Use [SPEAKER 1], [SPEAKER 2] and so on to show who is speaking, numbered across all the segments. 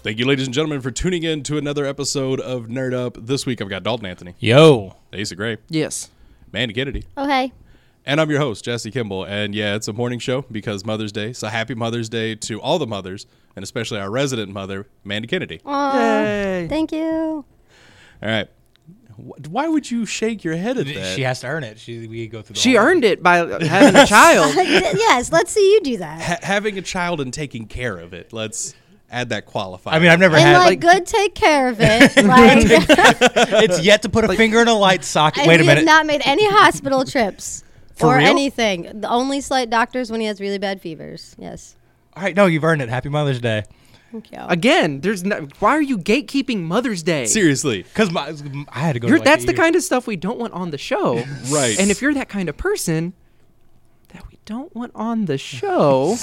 [SPEAKER 1] Thank you, ladies and gentlemen, for tuning in to another episode of Nerd Up. This week, I've got Dalton Anthony.
[SPEAKER 2] Yo.
[SPEAKER 1] Asa Gray.
[SPEAKER 3] Yes.
[SPEAKER 1] Mandy Kennedy.
[SPEAKER 4] Oh, hey.
[SPEAKER 1] And I'm your host, Jesse Kimball. And yeah, it's a morning show because Mother's Day. So happy Mother's Day to all the mothers, and especially our resident mother, Mandy Kennedy.
[SPEAKER 4] Aw,
[SPEAKER 3] Yay.
[SPEAKER 4] thank you.
[SPEAKER 1] All right. Why would you shake your head at that?
[SPEAKER 2] She has to earn it. We go through the
[SPEAKER 3] She
[SPEAKER 2] whole
[SPEAKER 3] earned it by having a child.
[SPEAKER 4] Yes, let's see you do that.
[SPEAKER 1] Having a child and taking care of it. Let's add that qualifier.
[SPEAKER 2] I mean, I've never
[SPEAKER 4] And
[SPEAKER 2] had
[SPEAKER 4] like, good take care of it. Like,
[SPEAKER 2] it's yet to put a finger in a light socket. Wait a
[SPEAKER 4] we have
[SPEAKER 2] minute.
[SPEAKER 4] not made any hospital trips
[SPEAKER 2] For
[SPEAKER 4] or
[SPEAKER 2] real?
[SPEAKER 4] anything. The only slight doctors when he has really bad fevers. Yes.
[SPEAKER 2] All right, no, you've earned it. Happy Mother's Day.
[SPEAKER 4] Thank you.
[SPEAKER 3] Again, there's no, why are you gatekeeping Mother's Day?
[SPEAKER 1] Seriously.
[SPEAKER 2] Because I had to go.
[SPEAKER 3] That's the kind of stuff we don't want on the show.
[SPEAKER 1] Right.
[SPEAKER 3] And if you're that kind of person that we don't want on the show,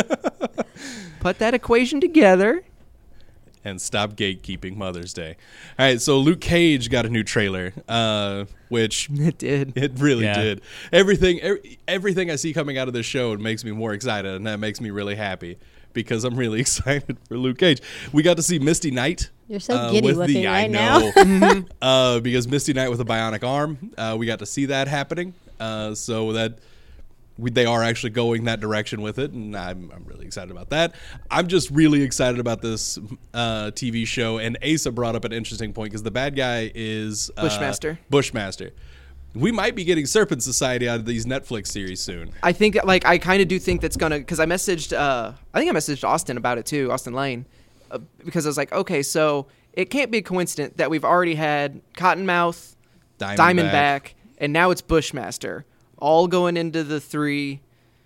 [SPEAKER 3] put that equation together.
[SPEAKER 1] And stop gatekeeping Mother's Day. All right, so Luke Cage got a new trailer, which
[SPEAKER 3] It did.
[SPEAKER 1] it really
[SPEAKER 2] Yeah.
[SPEAKER 1] did. Everything I see coming out of this show, it makes me more excited, and that makes me really happy because I'm really excited for Luke Cage. We got to see Misty Knight.
[SPEAKER 4] You're so giddy
[SPEAKER 1] with
[SPEAKER 4] looking
[SPEAKER 1] the,
[SPEAKER 4] right
[SPEAKER 1] I
[SPEAKER 4] now.
[SPEAKER 1] know, because Misty Knight with a bionic arm, we got to see that happening. So that. They are actually going that direction with it, and I'm really excited about that. I'm just really excited about this TV show, and Asa brought up an interesting point because the bad guy is
[SPEAKER 3] Bushmaster.
[SPEAKER 1] Bushmaster. We might be getting Serpent Society out of these Netflix series soon.
[SPEAKER 3] I think, I kind of do think that's going to, because I messaged Austin about it too, Austin Lane, because I was like, okay, so it can't be a coincidence that we've already had Cottonmouth, Diamondback, and now it's Bushmaster. All going into the three,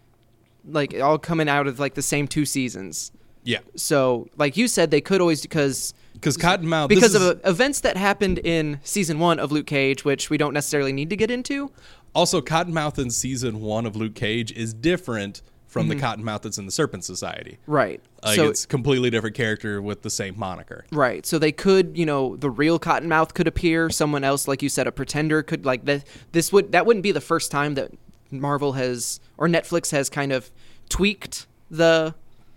[SPEAKER 3] all coming out of the same 2 seasons.
[SPEAKER 1] Yeah,
[SPEAKER 3] So, like you said, they could always because
[SPEAKER 1] Cottonmouth
[SPEAKER 3] of events that happened in season 1 of Luke Cage, which we don't necessarily need to get into.
[SPEAKER 1] also Cottonmouth in season 1 of Luke Cage is different from the Cottonmouth that's in the Serpent Society.
[SPEAKER 3] Right.
[SPEAKER 1] It's a completely different character with the same moniker.
[SPEAKER 3] Right. So they could, the real Cottonmouth could appear. Someone else, like you said, a pretender could that wouldn't be the first time that Marvel has or Netflix has kind of tweaked the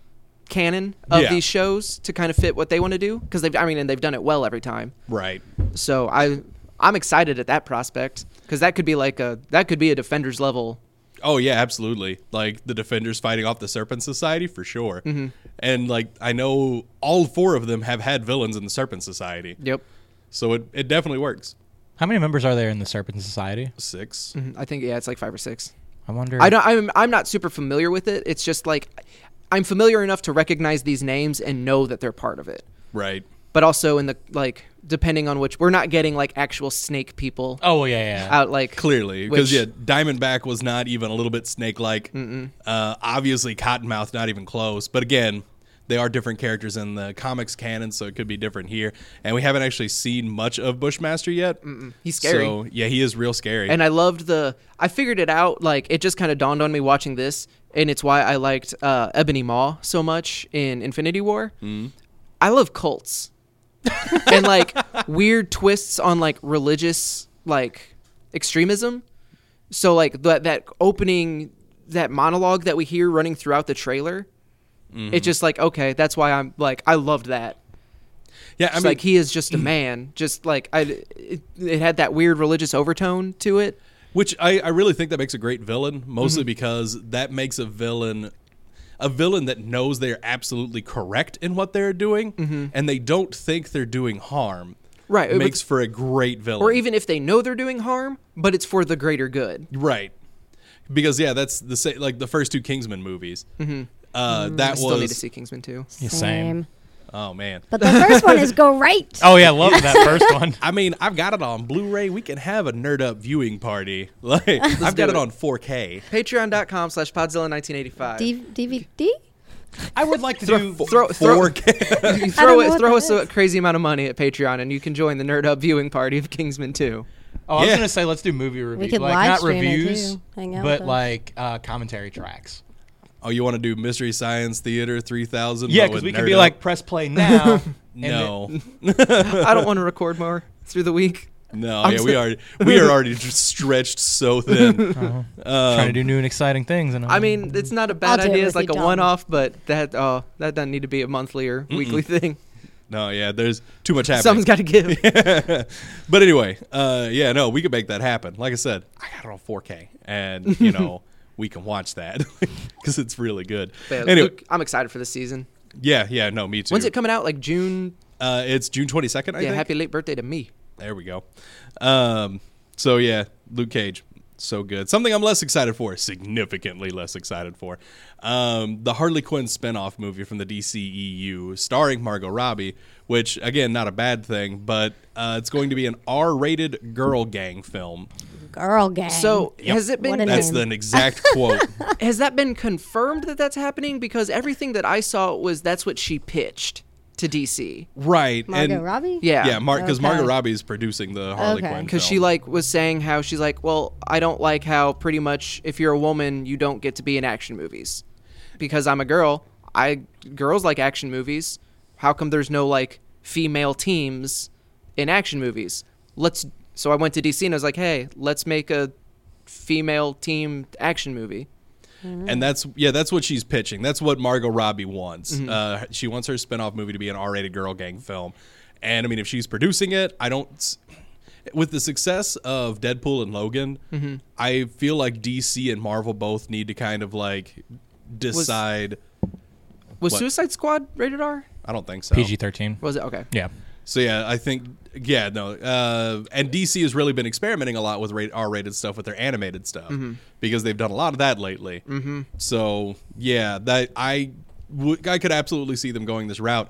[SPEAKER 3] canon of these shows to kind of fit what they want to do because they've done it well every time.
[SPEAKER 1] Right.
[SPEAKER 3] So I'm excited at that prospect because that could be a Defenders level.
[SPEAKER 1] Oh, yeah, absolutely. Like, the Defenders fighting off the Serpent Society, for sure. Mm-hmm. And, I know all 4 of them have had villains in the Serpent Society.
[SPEAKER 3] Yep.
[SPEAKER 1] So it definitely works.
[SPEAKER 2] How many members are there in the Serpent Society?
[SPEAKER 1] 6.
[SPEAKER 3] Mm-hmm. I think, it's 5 or 6.
[SPEAKER 2] I wonder.
[SPEAKER 3] I'm not super familiar with it. It's just I'm familiar enough to recognize these names and know that they're part of it.
[SPEAKER 1] Right.
[SPEAKER 3] But also in the depending on which we're not getting actual snake people
[SPEAKER 2] Oh, well, yeah.
[SPEAKER 3] out
[SPEAKER 1] Clearly. Because, Diamondback was not even a little bit snake-like. Obviously, Cottonmouth, not even close. But again, they are different characters in the comics canon, so it could be different here. And we haven't actually seen much of Bushmaster yet.
[SPEAKER 3] He's scary.
[SPEAKER 1] So, yeah, he is real scary.
[SPEAKER 3] And I loved I figured it out, it just kind of dawned on me watching this, and it's why I liked Ebony Maw so much in Infinity War. I love cults. And weird twists on religious extremism. So that opening, that monologue that we hear running throughout the trailer, it's just okay, that's why I'm I loved that.
[SPEAKER 1] Yeah, I mean,
[SPEAKER 3] he is just a man. Just it had that weird religious overtone to it.
[SPEAKER 1] Which I really think that makes a great villain, mostly because that makes a villain that knows they're absolutely correct in what they're doing, and they don't think they're doing harm.
[SPEAKER 3] Right.
[SPEAKER 1] It makes for a great villain.
[SPEAKER 3] Or even if they know they're doing harm, but it's for the greater good.
[SPEAKER 1] Right. Because, that's the same, the first 2 Kingsman movies.
[SPEAKER 3] I still need to see Kingsman 2.
[SPEAKER 2] Yeah, same.
[SPEAKER 1] Oh, man.
[SPEAKER 4] But the first one is Go Right.
[SPEAKER 2] Oh, yeah, love that first one.
[SPEAKER 1] I mean, I've got it on Blu-ray. We can have a Nerd Up viewing party. I've got it on 4K.
[SPEAKER 3] Patreon.com/Podzilla1985.
[SPEAKER 4] DVD?
[SPEAKER 2] I would like to do...
[SPEAKER 3] Throw
[SPEAKER 1] 4K.
[SPEAKER 3] you
[SPEAKER 4] I don't know what
[SPEAKER 3] throw
[SPEAKER 4] that
[SPEAKER 3] us a crazy amount of money at Patreon, and you can join the Nerd Up viewing party of Kingsman 2.
[SPEAKER 2] Oh, I was
[SPEAKER 1] Yeah.
[SPEAKER 2] going to say, let's do movie reviews.
[SPEAKER 4] We could live
[SPEAKER 2] not
[SPEAKER 4] stream it,
[SPEAKER 2] reviews,
[SPEAKER 4] too. Hang out
[SPEAKER 2] but
[SPEAKER 4] with us.
[SPEAKER 2] commentary tracks.
[SPEAKER 1] Oh, you want to do Mystery Science Theater 3000?
[SPEAKER 2] Yeah,
[SPEAKER 1] but
[SPEAKER 2] because
[SPEAKER 1] with
[SPEAKER 2] we could
[SPEAKER 1] Nerd
[SPEAKER 2] be
[SPEAKER 1] Up?
[SPEAKER 2] press play now.
[SPEAKER 1] No.
[SPEAKER 3] I don't want to record more through the week.
[SPEAKER 1] No, we are already just stretched so thin.
[SPEAKER 2] Trying to do new and exciting things. And
[SPEAKER 3] I mean, it's not a bad
[SPEAKER 4] I'll do it
[SPEAKER 3] idea.
[SPEAKER 4] with
[SPEAKER 3] It's like
[SPEAKER 4] you,
[SPEAKER 3] a
[SPEAKER 4] Tom.
[SPEAKER 3] one-off, but that doesn't need to be a monthly or weekly thing.
[SPEAKER 1] No, yeah, there's too much happening.
[SPEAKER 3] Something's got to give.
[SPEAKER 1] But anyway, yeah, no, we could make that happen. Like I said, I got it on 4K, and we can watch that because it's really good.
[SPEAKER 3] But
[SPEAKER 1] Anyway,
[SPEAKER 3] Luke, I'm excited for this season.
[SPEAKER 1] yeah, no, me too.
[SPEAKER 3] When's it coming out? Like June?
[SPEAKER 1] It's June 22nd, I
[SPEAKER 3] Yeah,
[SPEAKER 1] think.
[SPEAKER 3] happy late birthday to me.
[SPEAKER 1] There we go. So yeah, Luke Cage, so good. Something I'm less excited for, significantly less excited for. The Harley Quinn spinoff movie from the DCEU, starring Margot Robbie, which again, not a bad thing, but it's going to be an R-rated girl gang film.
[SPEAKER 4] Girl gang.
[SPEAKER 3] So has it
[SPEAKER 4] What
[SPEAKER 3] been?
[SPEAKER 4] a
[SPEAKER 1] That's
[SPEAKER 4] name.
[SPEAKER 1] the exact quote.
[SPEAKER 3] Has that been confirmed that that's happening? Because everything that I saw was that's what she pitched to DC.
[SPEAKER 1] Right.
[SPEAKER 4] Margot
[SPEAKER 1] and
[SPEAKER 4] Robbie?
[SPEAKER 3] Yeah.
[SPEAKER 1] Yeah, because
[SPEAKER 4] Okay.
[SPEAKER 1] Margot Robbie is producing the Harley
[SPEAKER 4] Okay.
[SPEAKER 1] Quinn
[SPEAKER 3] Because she
[SPEAKER 1] film.
[SPEAKER 3] like was saying how she's like, well, I don't like how pretty much if you're a woman, you don't get to be in action movies. Because I'm a girl, girls like action movies. How come there's no like female teams in action movies? So I went to DC and I was like, hey, let's make a female team action movie.
[SPEAKER 1] And that's what she's pitching. That's what Margot Robbie wants.
[SPEAKER 3] Mm-hmm.
[SPEAKER 1] She wants her spinoff movie to be an R-rated girl gang film. And I mean, if she's producing it, with the success of Deadpool and Logan,
[SPEAKER 3] Mm-hmm.
[SPEAKER 1] I feel like DC and Marvel both need to kind of like decide.
[SPEAKER 3] Was
[SPEAKER 1] What?
[SPEAKER 3] Suicide Squad rated R?
[SPEAKER 1] I don't think so.
[SPEAKER 2] PG-13.
[SPEAKER 3] Was it? Okay.
[SPEAKER 2] Yeah.
[SPEAKER 1] So yeah, I think and DC has really been experimenting a lot with R-rated stuff with their animated stuff because they've done a lot of that lately. Mm-hmm. So yeah, that I could absolutely see them going this route.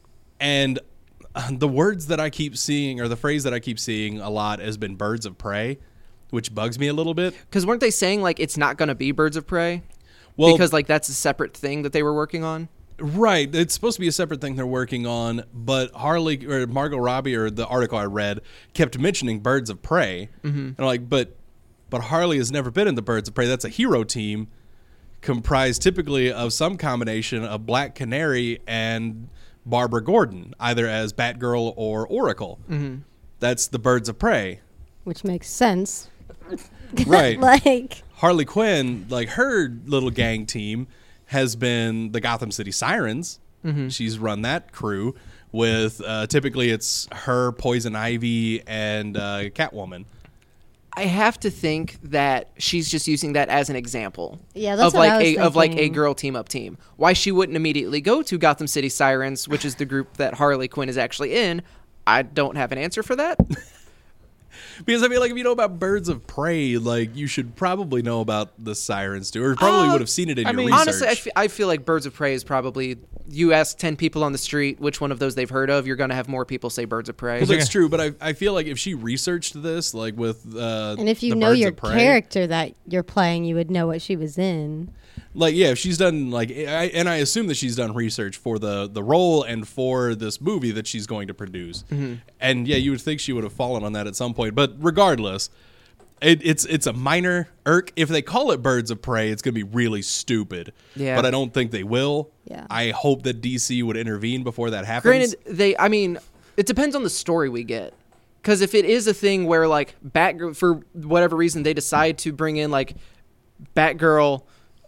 [SPEAKER 1] And the words that I keep seeing, or the phrase that I keep seeing a lot, has been "birds of prey," which bugs me a little bit.
[SPEAKER 3] Because weren't they saying like it's not going to be Birds of Prey?
[SPEAKER 1] Well,
[SPEAKER 3] Because like that's a separate thing that they were working on.
[SPEAKER 1] right, it's supposed to be a separate thing they're working on, but Margot Robbie, or the article I read, kept mentioning Birds of Prey, and I'm like, but Harley has never been in the Birds of Prey. That's a hero team comprised typically of some combination of Black Canary and Barbara Gordon, either as Batgirl or Oracle. That's the Birds of Prey.
[SPEAKER 4] Which makes sense.
[SPEAKER 1] Right.
[SPEAKER 4] Like,
[SPEAKER 1] Harley Quinn, like her little gang team, has been the Gotham City Sirens. She's run that crew with typically it's her, Poison Ivy, and Catwoman.
[SPEAKER 3] I have to think that she's just using that as an example.
[SPEAKER 4] Yeah, that's
[SPEAKER 3] of
[SPEAKER 4] what
[SPEAKER 3] like
[SPEAKER 4] I was
[SPEAKER 3] of like a
[SPEAKER 4] thinking.
[SPEAKER 3] girl team up team. Why she wouldn't immediately go to Gotham City Sirens, which is the group that Harley Quinn is actually in, I don't have an answer for that.
[SPEAKER 1] Because I feel like if you know about Birds of Prey, like you should probably know about the Sirens too, or probably would have seen it in your research.
[SPEAKER 3] Honestly, I feel like Birds of Prey is probably, you ask 10 people on the street which one of those they've heard of, you're going to have more people say Birds of Prey.
[SPEAKER 1] Well, that's true, but I feel like if she researched this, like with
[SPEAKER 4] and if you
[SPEAKER 1] the
[SPEAKER 4] know
[SPEAKER 1] Birds
[SPEAKER 4] your
[SPEAKER 1] of Prey,
[SPEAKER 4] character that you're playing, you would know what she was in.
[SPEAKER 1] like if she's done like, and I assume that she's done research for the role and for this movie that she's going to produce, and yeah, you would think she would have fallen on that at some point. But regardless, it's a minor irk. If they call it Birds of Prey, it's going to be really stupid.
[SPEAKER 3] Yeah.
[SPEAKER 1] But I don't think they will.
[SPEAKER 4] Yeah.
[SPEAKER 1] I hope that DC would intervene before that happens.
[SPEAKER 3] Granted, it depends on the story we get. Because if it is a thing where, like, Batgirl, for whatever reason, they decide to bring in, like, Batgirl,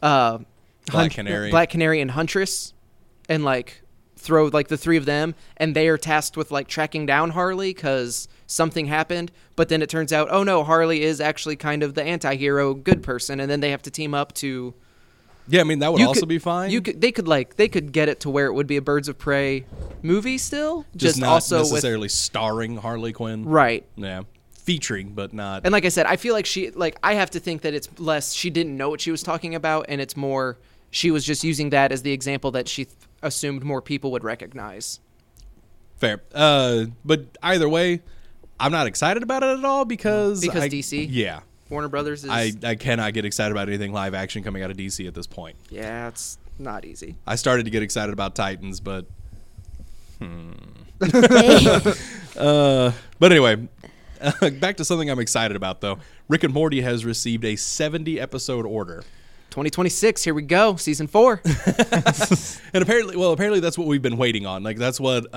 [SPEAKER 1] Black Canary,
[SPEAKER 3] and Huntress, and, like, throw, like, the three of them, and they are tasked with, like, tracking down Harley because something happened, but then it turns out, oh, no, Harley is actually kind of the anti-hero good person, and then they have to team up to...
[SPEAKER 1] Yeah, I mean that would also be fine.
[SPEAKER 3] They could get it to where it would be a Birds of Prey movie still,
[SPEAKER 1] just not
[SPEAKER 3] also
[SPEAKER 1] necessarily starring Harley Quinn.
[SPEAKER 3] right.
[SPEAKER 1] Yeah, featuring, but not.
[SPEAKER 3] And like I said, I feel like I have to think that it's less she didn't know what she was talking about, and it's more she was just using that as the example that she assumed more people would recognize.
[SPEAKER 1] Fair. But either way, I'm not excited about it at all because
[SPEAKER 3] DC?
[SPEAKER 1] Yeah.
[SPEAKER 3] Warner Brothers is
[SPEAKER 1] I cannot get excited about anything live action coming out of DC at this point.
[SPEAKER 3] yeah, it's not easy.
[SPEAKER 1] I started to get excited about Titans, but but anyway, back to something I'm excited about though. Rick and Morty has received a 70 episode order.
[SPEAKER 3] 2026, here we go, season 4.
[SPEAKER 1] And apparently that's what we've been waiting on. Like that's what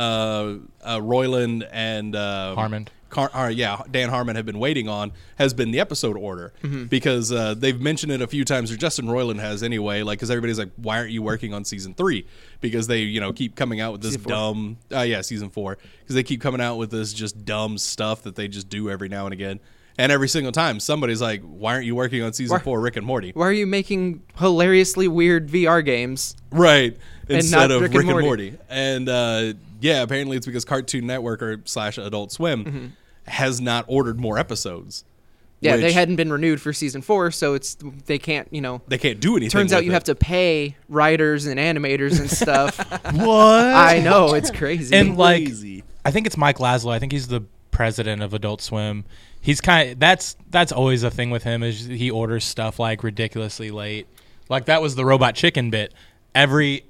[SPEAKER 1] Roiland and
[SPEAKER 2] Harmon.
[SPEAKER 1] Dan Harmon have been waiting on, has been the episode order, because they've mentioned it a few times, or Justin Roiland has anyway, like, because everybody's like, why aren't you working on season 3? Because they keep coming out with this season 4, because they keep coming out with this just dumb stuff that they just do every now and again. And every single time, somebody's like, why aren't you working on season 4 Rick and Morty?
[SPEAKER 3] Why are you making hilariously weird VR games?
[SPEAKER 1] Right. Instead of
[SPEAKER 3] Rick
[SPEAKER 1] Rick
[SPEAKER 3] and
[SPEAKER 1] and
[SPEAKER 3] Morty.
[SPEAKER 1] Morty. And apparently it's because Cartoon Network or / Adult Swim has not ordered more episodes.
[SPEAKER 3] Yeah, they
[SPEAKER 1] which
[SPEAKER 3] hadn't been renewed for season 4, so they can't,
[SPEAKER 1] they can't do anything.
[SPEAKER 3] Turns out
[SPEAKER 1] with
[SPEAKER 3] you
[SPEAKER 1] it.
[SPEAKER 3] have to pay writers and animators and stuff.
[SPEAKER 2] What?
[SPEAKER 3] I know, it's crazy.
[SPEAKER 2] And like,
[SPEAKER 1] Crazy.
[SPEAKER 2] I think it's Mike Laszlo. I think he's the president of Adult Swim. He's that's always a thing with him, is he orders stuff like ridiculously late. Like that was the Robot Chicken bit. Every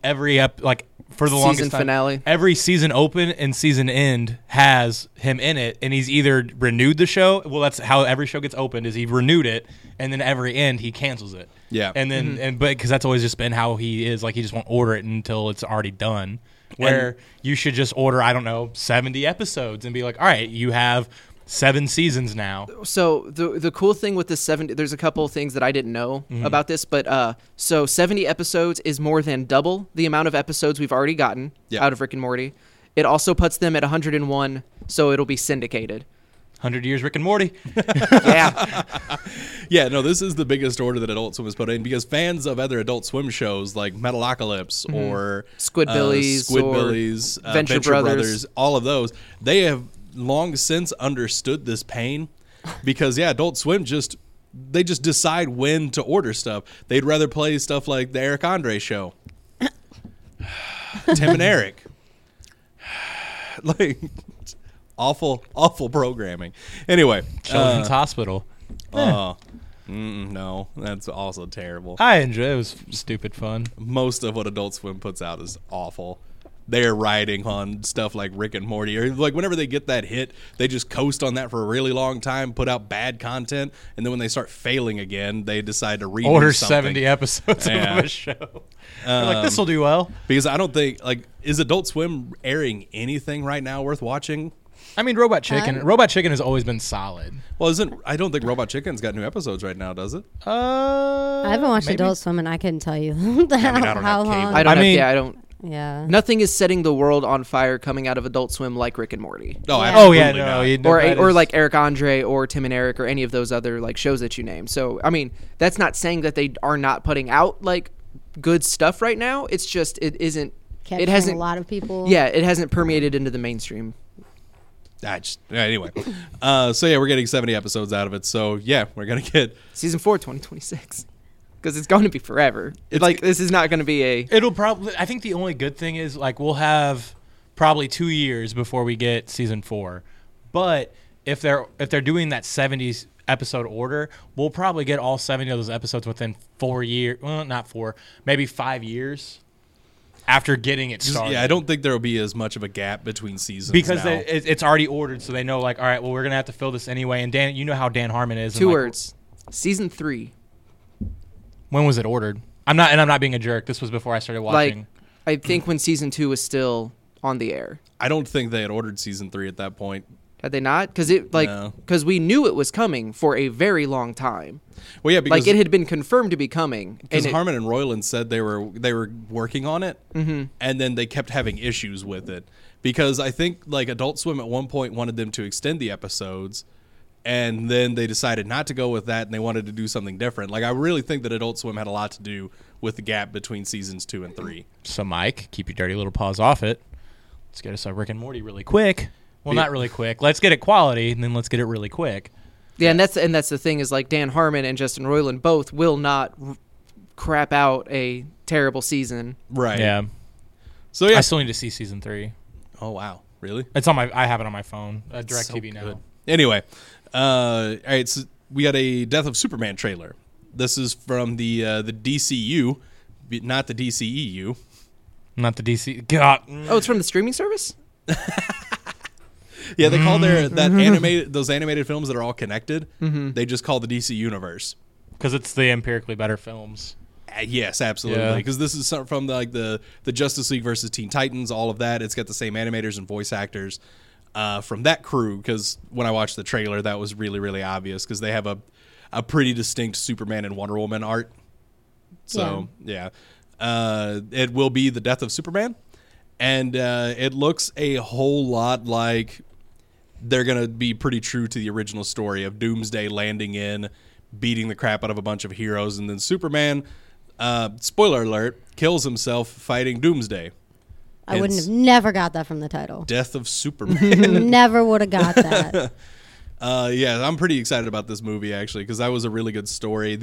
[SPEAKER 2] for the longest time,
[SPEAKER 3] finale.
[SPEAKER 2] every season open and season end has him in it, and he's either renewed the show. Well, that's how every show gets opened, is he renewed it, and then every end he cancels it.
[SPEAKER 1] Yeah.
[SPEAKER 2] And then but because that's always just been how he is. Like he just won't order it until it's already done. Where you should just order, I don't know, 70 episodes and be like, all right, you have 7 seasons now.
[SPEAKER 3] So the cool thing with this 70, there's a couple of things that I didn't know about this, but so 70 episodes is more than double the amount of episodes we've already gotten out of Rick and Morty. It also puts them at 101, so it'll be syndicated.
[SPEAKER 2] 100 years Rick and Morty.
[SPEAKER 3] Yeah.
[SPEAKER 1] Yeah, no, this is the biggest order that Adult Swim has put in, because fans of other Adult Swim shows like Metalocalypse or
[SPEAKER 3] Squidbillies or Venture Brothers,
[SPEAKER 1] all of those, they have long since understood this pain, because Adult Swim just decide when to order stuff. They'd rather play stuff like the Eric Andre show, Tim and Eric, like awful programming. Anyway,
[SPEAKER 2] Children's Hospital.
[SPEAKER 1] no, that's also terrible.
[SPEAKER 2] I enjoy it. It was stupid fun.
[SPEAKER 1] Most of what Adult Swim puts out is awful. They're riding on stuff like Rick and Morty, or like whenever they get that hit, they just coast on that for a really long time, put out bad content, and then when they start failing again, they decide to redo
[SPEAKER 2] Order
[SPEAKER 1] something.
[SPEAKER 2] 70 episodes of a show. They're like, this will do well.
[SPEAKER 1] Because I don't think, is Adult Swim airing anything right now worth watching?
[SPEAKER 2] I mean, Robot Chicken. Robot Chicken has always been solid.
[SPEAKER 1] Well, I don't think Robot Chicken's got new episodes right now, does it?
[SPEAKER 4] I haven't watched
[SPEAKER 2] maybe.
[SPEAKER 4] Adult Swim, and I couldn't tell you
[SPEAKER 1] don't
[SPEAKER 4] how
[SPEAKER 1] have
[SPEAKER 4] long.
[SPEAKER 1] cable.
[SPEAKER 3] I don't.
[SPEAKER 4] Yeah.
[SPEAKER 3] Nothing is setting the world on fire coming out of Adult Swim like Rick and Morty.
[SPEAKER 1] Oh,
[SPEAKER 4] Yeah.
[SPEAKER 1] absolutely
[SPEAKER 2] Oh, yeah,
[SPEAKER 1] not.
[SPEAKER 2] no. You know, that
[SPEAKER 3] Or
[SPEAKER 2] is-
[SPEAKER 3] like Eric Andre or Tim and Eric or any of those other like shows that you named. So I mean, that's not saying that they are not putting out like good stuff right now. It's just it isn't.
[SPEAKER 4] Capturing
[SPEAKER 3] It hasn't.
[SPEAKER 4] a lot of people.
[SPEAKER 3] Yeah, it hasn't permeated into the mainstream.
[SPEAKER 1] Anyway. We're getting 70 episodes out of it. So, we're going to get...
[SPEAKER 3] Season 4, 2026. Because it's going to be forever. This is not going to be a...
[SPEAKER 2] It'll probably. I think the only good thing is like we'll have probably 2 years before we get season 4. But if they're doing that 70s episode order, we'll probably get all 70 of those episodes within 4 years. Well, not 4, maybe 5 years after getting it started.
[SPEAKER 1] Yeah, I don't think there will be as much of a gap between seasons
[SPEAKER 2] because
[SPEAKER 1] now.
[SPEAKER 2] it's already ordered, so they know like, all right, well, we're gonna have to fill this anyway. And Dan, you know how Dan Harmon is.
[SPEAKER 3] 2
[SPEAKER 2] and, like,
[SPEAKER 3] words. Season 3.
[SPEAKER 2] When was it ordered? I'm not being a jerk. This was before I started watching.
[SPEAKER 3] I think when season 2 was still on the air.
[SPEAKER 1] I don't think they had ordered season 3 at that point.
[SPEAKER 3] Had they not? Because
[SPEAKER 1] No.
[SPEAKER 3] we knew it was coming for a very long time.
[SPEAKER 1] Well, yeah, because
[SPEAKER 3] Like it had been confirmed to be coming.
[SPEAKER 1] because
[SPEAKER 3] And
[SPEAKER 1] Harmon and Roiland said they were working on it, and then they kept having issues with it, because I think like Adult Swim at one point wanted them to extend the episodes, and then they decided not to go with that, and they wanted to do something different. Like I really think that Adult Swim had a lot to do with the gap between seasons 2 and 3.
[SPEAKER 2] So, Mike, keep your dirty little paws off it. Let's get us a Rick and Morty really quick. Well, not really quick. Let's get it quality, and then let's get it really quick.
[SPEAKER 3] yeah, and that's the thing is like Dan Harmon and Justin Roiland both will not crap out a terrible season.
[SPEAKER 1] Right.
[SPEAKER 2] Yeah.
[SPEAKER 1] So yeah.
[SPEAKER 2] I still need to see season 3.
[SPEAKER 1] Oh wow. Really?
[SPEAKER 2] It's on I have it on my phone. DirecTV now.
[SPEAKER 1] Good. Anyway, all right. So we got a Death of Superman trailer. This is from the DCU, not the DCEU.
[SPEAKER 2] Not the DC. God.
[SPEAKER 3] Oh, it's from the streaming service?
[SPEAKER 1] Yeah, they call those animated films that are all connected. They just call the DC universe.
[SPEAKER 2] Because it's the empirically better films.
[SPEAKER 1] Yes, absolutely.
[SPEAKER 2] Yeah.
[SPEAKER 1] Because this is from the Justice League versus Teen Titans, all of that. It's got the same animators and voice actors from that crew. Because when I watched the trailer, that was really, really obvious. Because they have a pretty distinct Superman and Wonder Woman art. So yeah, it will be the death of Superman, and it looks a whole lot like they're gonna be pretty true to the original story of Doomsday landing in, beating the crap out of a bunch of heroes, and then Superman, spoiler alert, kills himself fighting Doomsday.
[SPEAKER 4] I wouldn't have never got that from the title.
[SPEAKER 1] Death of Superman.
[SPEAKER 4] Never would have got that.
[SPEAKER 1] Yeah, I'm pretty excited about this movie actually because that was a really good story.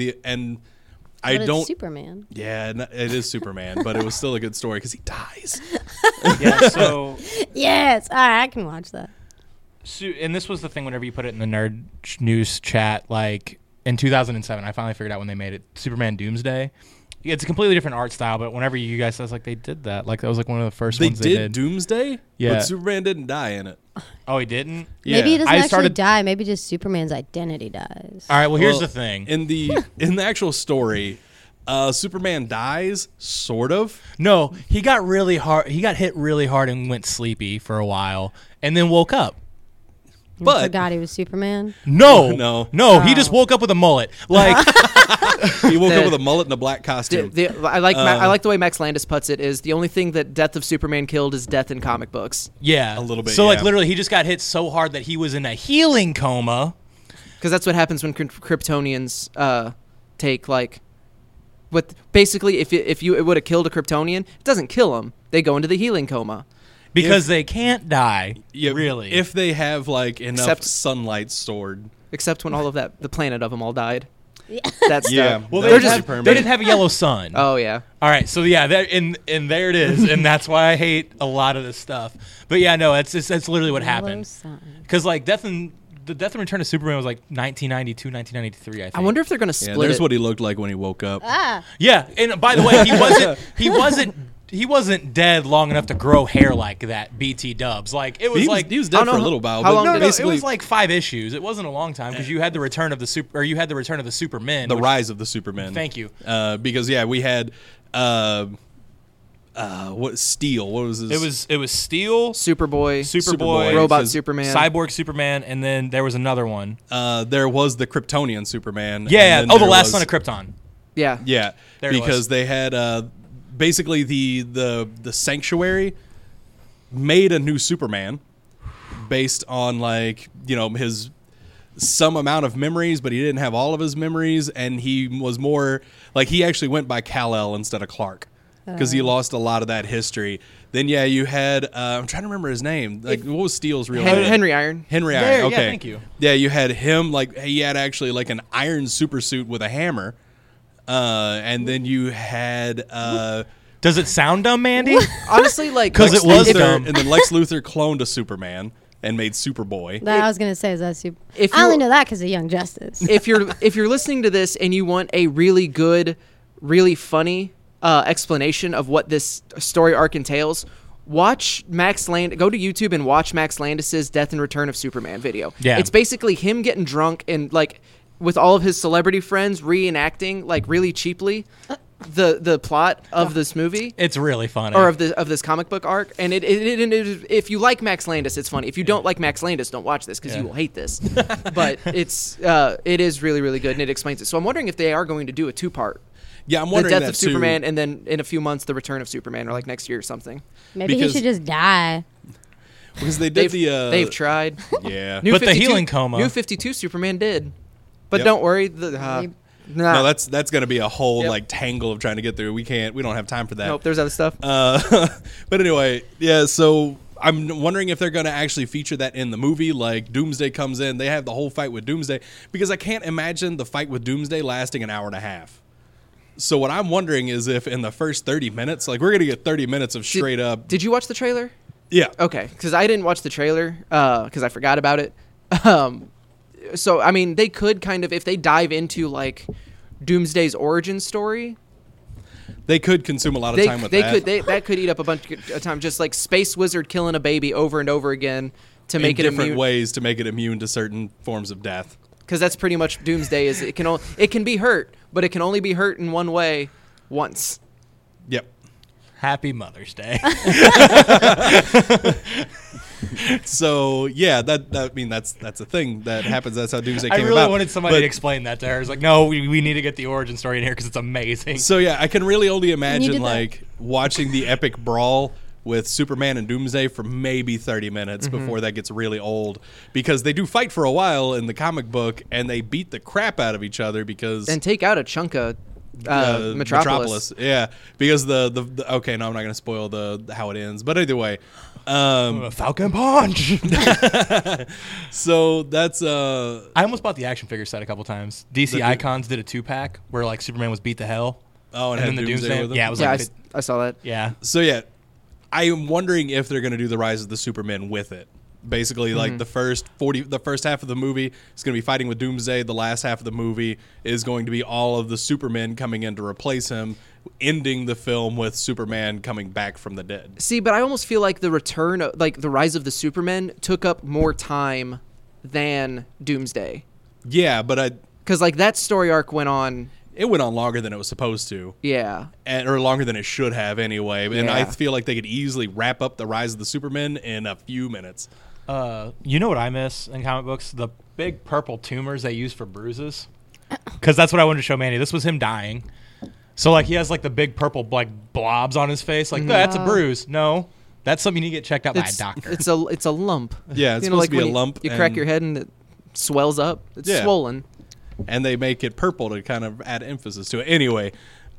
[SPEAKER 4] But it's Superman.
[SPEAKER 1] Yeah, it is Superman, but it was still a good story because he dies.
[SPEAKER 2] Yeah, so
[SPEAKER 4] Yes, all right, I can watch that.
[SPEAKER 2] and this was the thing whenever you put it in the Nerd News chat, like in 2007, I finally figured out when they made it, Superman Doomsday. Yeah, it's a completely different art style, but whenever you guys said, like, they did that. Like, that was like one of the first ones they did.
[SPEAKER 1] Doomsday?
[SPEAKER 2] Yeah.
[SPEAKER 1] But Superman didn't die in it.
[SPEAKER 2] Oh, he didn't?
[SPEAKER 1] Yeah.
[SPEAKER 4] Maybe he doesn't
[SPEAKER 2] I
[SPEAKER 4] actually
[SPEAKER 2] started-
[SPEAKER 4] die. Maybe just Superman's identity dies.
[SPEAKER 2] All right, well, here's
[SPEAKER 1] Well,
[SPEAKER 2] the thing.
[SPEAKER 1] In the actual story, Superman dies, sort of.
[SPEAKER 2] No, he got really hard. He got hit really hard and went sleepy for a while and then woke up.
[SPEAKER 4] You
[SPEAKER 1] but-
[SPEAKER 4] forgot he was Superman.
[SPEAKER 2] No.
[SPEAKER 1] No.
[SPEAKER 2] He just woke up with a mullet. Like,
[SPEAKER 1] He woke up
[SPEAKER 3] The-
[SPEAKER 1] with a mullet and a black costume.
[SPEAKER 3] I like the way Max Landis puts it. Is the only thing that Death of Superman killed is death in comic books.
[SPEAKER 2] yeah.
[SPEAKER 1] A little bit,
[SPEAKER 2] So, like,
[SPEAKER 1] yeah.
[SPEAKER 2] literally, he just got hit so hard that he was in a healing coma.
[SPEAKER 3] Because that's what happens when Kryptonians take like, what basically if it would have killed a Kryptonian, it doesn't kill them. They go into the healing coma.
[SPEAKER 2] Because they can't die.
[SPEAKER 1] Yeah,
[SPEAKER 2] really.
[SPEAKER 1] If they have, like, enough
[SPEAKER 3] Except-
[SPEAKER 1] sunlight stored.
[SPEAKER 3] Except when all of the planet of them all died. That's
[SPEAKER 1] Yeah.
[SPEAKER 2] well,
[SPEAKER 1] They're
[SPEAKER 2] they,
[SPEAKER 1] just
[SPEAKER 2] just,
[SPEAKER 1] permanent.
[SPEAKER 2] they didn't have a yellow sun.
[SPEAKER 3] Oh yeah.
[SPEAKER 2] All right, so yeah, and there it is, and that's why I hate a lot of this stuff. But yeah, no, it's literally what happened. Because like the Death and Return of Superman was like 1992, 1993, I think.
[SPEAKER 3] I wonder if they're gonna
[SPEAKER 1] Yeah,
[SPEAKER 3] split
[SPEAKER 1] there's
[SPEAKER 3] it.
[SPEAKER 1] what he looked like when he woke up.
[SPEAKER 2] Yeah, and by the way, he wasn't dead long enough to grow hair like that. BT Dubs, like it was
[SPEAKER 1] He
[SPEAKER 2] like
[SPEAKER 1] was
[SPEAKER 3] I
[SPEAKER 1] dead
[SPEAKER 3] don't
[SPEAKER 1] for
[SPEAKER 3] know
[SPEAKER 1] a little while.
[SPEAKER 3] how
[SPEAKER 1] but
[SPEAKER 3] long did
[SPEAKER 2] no,
[SPEAKER 1] basically,
[SPEAKER 2] it was like 5 issues. It wasn't a long time because you had the return of the Supermen.
[SPEAKER 1] the
[SPEAKER 2] which-
[SPEAKER 1] rise of the Supermen.
[SPEAKER 2] Thank you.
[SPEAKER 1] Because yeah, we had what Steel? What was his?
[SPEAKER 2] It was Steel,
[SPEAKER 3] Superboy,
[SPEAKER 2] Superboy,
[SPEAKER 3] Robot
[SPEAKER 1] because
[SPEAKER 3] Superman.
[SPEAKER 2] Cyborg Superman, and then there was another one.
[SPEAKER 1] There was the Kryptonian Superman.
[SPEAKER 2] Yeah.
[SPEAKER 1] and then
[SPEAKER 2] Oh, the
[SPEAKER 1] there
[SPEAKER 2] last
[SPEAKER 1] was-
[SPEAKER 2] son of Krypton.
[SPEAKER 3] Yeah.
[SPEAKER 1] Yeah,
[SPEAKER 2] There it
[SPEAKER 1] because
[SPEAKER 2] was.
[SPEAKER 1] they had basically the Sanctuary made a new Superman based on like his some amount of memories, but he didn't have all of his memories, and he was more like he actually went by Kal-El instead of Clark because he lost a lot of that history. Then yeah, you had I'm trying to remember his name. Like what was Steele's real name?
[SPEAKER 3] Henry Iron.
[SPEAKER 1] Henry
[SPEAKER 2] There,
[SPEAKER 1] Iron.
[SPEAKER 2] yeah,
[SPEAKER 1] Okay.
[SPEAKER 2] thank you.
[SPEAKER 1] Yeah, you had him like he had actually like an iron super suit with a hammer. And then you had
[SPEAKER 2] Does it sound dumb, Mandy?
[SPEAKER 3] Honestly, like
[SPEAKER 2] 'Cause
[SPEAKER 1] Lex
[SPEAKER 2] it was
[SPEAKER 1] Luthor,
[SPEAKER 2] dumb.
[SPEAKER 1] and then Lex Luthor cloned a Superman and made Superboy.
[SPEAKER 4] That I was gonna say is that super.
[SPEAKER 3] If
[SPEAKER 4] I only
[SPEAKER 3] you-
[SPEAKER 4] know that because of Young Justice.
[SPEAKER 3] if you're listening to this and you want a really good, really funny explanation of what this story arc entails, watch go to YouTube and watch Max Landis's Death and Return of Superman video.
[SPEAKER 2] Yeah.
[SPEAKER 3] It's basically him getting drunk and like with all of his celebrity friends reenacting like really cheaply the plot of this movie.
[SPEAKER 2] It's really funny.
[SPEAKER 3] Or of this comic book arc, and it if you like Max Landis, it's funny. If you don't like Max Landis, don't watch this because you will hate this. But it is really really good, and it explains it. So I'm wondering if they are going to do a 2-part:
[SPEAKER 1] Yeah, I'm
[SPEAKER 3] the
[SPEAKER 1] wondering
[SPEAKER 3] death
[SPEAKER 1] that
[SPEAKER 3] of
[SPEAKER 1] too.
[SPEAKER 3] Superman, and then in a few months the return of Superman, or like next year or something.
[SPEAKER 4] Maybe he
[SPEAKER 1] because-
[SPEAKER 4] should just die.
[SPEAKER 1] because they did
[SPEAKER 3] They've tried.
[SPEAKER 1] yeah.
[SPEAKER 3] New
[SPEAKER 2] But the
[SPEAKER 3] 52
[SPEAKER 2] healing coma-
[SPEAKER 3] New 52 Superman did, but
[SPEAKER 1] Yep.
[SPEAKER 3] don't worry.
[SPEAKER 1] No, that's going to be a whole
[SPEAKER 3] Yep.
[SPEAKER 1] like tangle of trying to get through. We don't have time for that.
[SPEAKER 3] nope. There's other stuff.
[SPEAKER 1] But anyway, yeah. So I'm wondering if they're going to actually feature that in the movie. Like Doomsday comes in, they have the whole fight with Doomsday because I can't imagine the fight with Doomsday lasting an hour and a half. So what I'm wondering is if in the first 30 minutes, like we're going to get 30 minutes of straight up.
[SPEAKER 3] Did you watch the trailer?
[SPEAKER 1] Yeah.
[SPEAKER 3] Okay, because I didn't watch the trailer because I forgot about it. So I mean, they could kind of, if they dive into like Doomsday's origin story,
[SPEAKER 1] They could consume a lot of
[SPEAKER 3] they
[SPEAKER 1] time with
[SPEAKER 3] they
[SPEAKER 1] that.
[SPEAKER 3] could that could eat up a bunch of time. Just like Space Wizard killing a baby over and over again to
[SPEAKER 1] in
[SPEAKER 3] make it
[SPEAKER 1] different
[SPEAKER 3] immune.
[SPEAKER 1] ways to make it immune to certain forms of death.
[SPEAKER 3] Because that's pretty much Doomsday. Is it can be hurt, but it can only be hurt in one way. once.
[SPEAKER 1] Yep.
[SPEAKER 2] Happy Mother's Day.
[SPEAKER 1] So yeah, that's a thing that happens. That's how Doomsday
[SPEAKER 2] I
[SPEAKER 1] came
[SPEAKER 2] really
[SPEAKER 1] about.
[SPEAKER 2] wanted somebody
[SPEAKER 1] But-
[SPEAKER 2] to explain that to her. It's like, no, we need to get the origin story in here because it's amazing.
[SPEAKER 1] So yeah, I can really only
[SPEAKER 4] did
[SPEAKER 1] imagine
[SPEAKER 4] that.
[SPEAKER 1] like watching the epic brawl with Superman and Doomsday for maybe 30 minutes before that gets really old, because they do fight for a while in the comic book and they beat the crap out of each other because
[SPEAKER 3] And take out a chunk of Metropolis.
[SPEAKER 1] Yeah, because the okay, no, I'm not going to spoil the how it ends, but either way.
[SPEAKER 2] Falcon Punch.
[SPEAKER 1] So that's
[SPEAKER 2] I almost bought the action figure set a couple times. DC Icons did a 2-pack where like Superman was beat to hell.
[SPEAKER 1] oh, and,
[SPEAKER 2] And
[SPEAKER 1] had
[SPEAKER 2] then the Doomsday-
[SPEAKER 1] with him?
[SPEAKER 2] yeah, it was
[SPEAKER 3] Yeah,
[SPEAKER 2] like
[SPEAKER 3] I saw that.
[SPEAKER 2] Yeah.
[SPEAKER 1] So yeah, I am wondering if they're going to do the Rise of the Supermen with it. Basically, like the first half of the movie is going to be fighting with Doomsday. The last half of the movie is going to be all of the Supermen coming in to replace him, ending the film with Superman coming back from the dead.
[SPEAKER 3] See, but I almost feel like the return, like the Rise of the Supermen, took up more time than Doomsday.
[SPEAKER 1] Yeah, but
[SPEAKER 3] Because like that story arc went on.
[SPEAKER 1] it went on longer than it was supposed to.
[SPEAKER 3] Yeah.
[SPEAKER 1] Or longer than it should have anyway. And I
[SPEAKER 3] Yeah.
[SPEAKER 1] feel like they could easily wrap up the Rise of the Supermen in a few minutes.
[SPEAKER 2] You know what I miss in comic books? The big purple tumors they use for bruises. Because that's what I wanted to show Manny. This was him dying. So like he has like the big purple like blobs on his face. Like that's a bruise. No, that's something you need to get checked out by a doctor.
[SPEAKER 3] It's a lump.
[SPEAKER 1] Yeah, it's
[SPEAKER 3] You know,
[SPEAKER 1] supposed
[SPEAKER 3] like
[SPEAKER 1] to be
[SPEAKER 3] when
[SPEAKER 1] a
[SPEAKER 3] you-
[SPEAKER 1] lump.
[SPEAKER 3] You crack
[SPEAKER 1] and-
[SPEAKER 3] your head and it swells up. It's
[SPEAKER 1] Yeah.
[SPEAKER 3] swollen.
[SPEAKER 1] And they make it purple to kind of add emphasis to it. Anyway,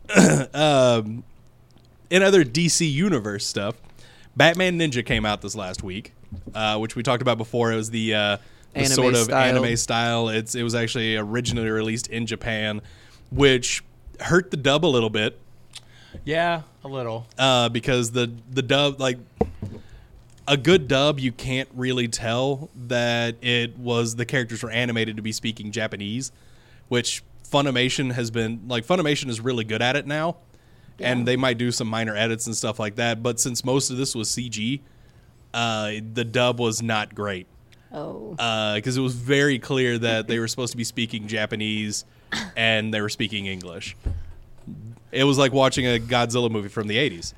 [SPEAKER 1] in other DC Universe stuff, Batman Ninja came out this last week, which we talked about before. It was the
[SPEAKER 3] Anime
[SPEAKER 1] sort of
[SPEAKER 3] style.
[SPEAKER 1] anime style. It was actually originally released in Japan, which hurt the dub a little bit
[SPEAKER 2] Yeah, a little.
[SPEAKER 1] because the dub, like a good dub, you can't really tell that it was the characters were animated to be speaking Japanese, which Funimation is really good at it now. And they might do some minor edits and stuff like that. But since most of this was CG, the dub was not great.
[SPEAKER 4] Oh.
[SPEAKER 1] Because it was very clear that they were supposed to be speaking Japanese and they were speaking English. It was like watching a Godzilla movie from the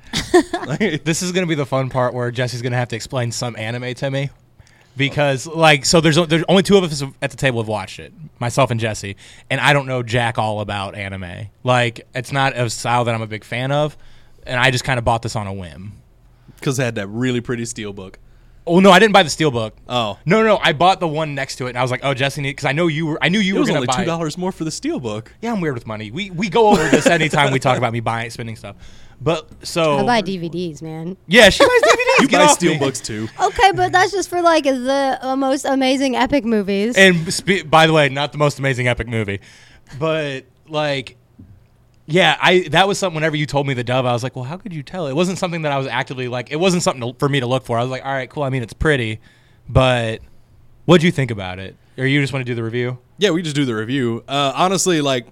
[SPEAKER 1] 80s.
[SPEAKER 2] This is going to be the fun part where Jesse's going to have to explain some anime to me. Because, like, so there's only two of us at the table have watched it, myself and Jesse, and I don't know jack all about anime. Like, it's not a style that I'm a big fan of, and I just kind of bought this on a whim.
[SPEAKER 1] Because it had that really pretty steelbook.
[SPEAKER 2] Oh, no, I didn't buy the steelbook.
[SPEAKER 1] Oh.
[SPEAKER 2] No, I bought the one next to it, and I was like, oh, Jesse, because I knew you were
[SPEAKER 1] It was
[SPEAKER 2] going
[SPEAKER 1] only
[SPEAKER 2] to buy it.
[SPEAKER 1] $2 more for the steelbook.
[SPEAKER 2] Yeah, I'm weird with money. We go over this anytime we talk about me spending stuff. But, so...
[SPEAKER 4] I buy DVDs, man.
[SPEAKER 2] Yeah, she buys DVDs.
[SPEAKER 1] You
[SPEAKER 2] Get
[SPEAKER 1] buy
[SPEAKER 2] off me.
[SPEAKER 1] steelbooks too.
[SPEAKER 4] Okay, but that's just for like the most amazing epic movies.
[SPEAKER 2] And by the way, not the most amazing epic movie, but like, yeah, that was something. Whenever you told me the dub, I was like, well, how could you tell? It wasn't something that I was actively like. It wasn't something for me to look for. I was like, all right, cool. I mean, it's pretty, but what'd you think about it? Or you just want to do the review?
[SPEAKER 1] Yeah, we just do the review. Honestly, like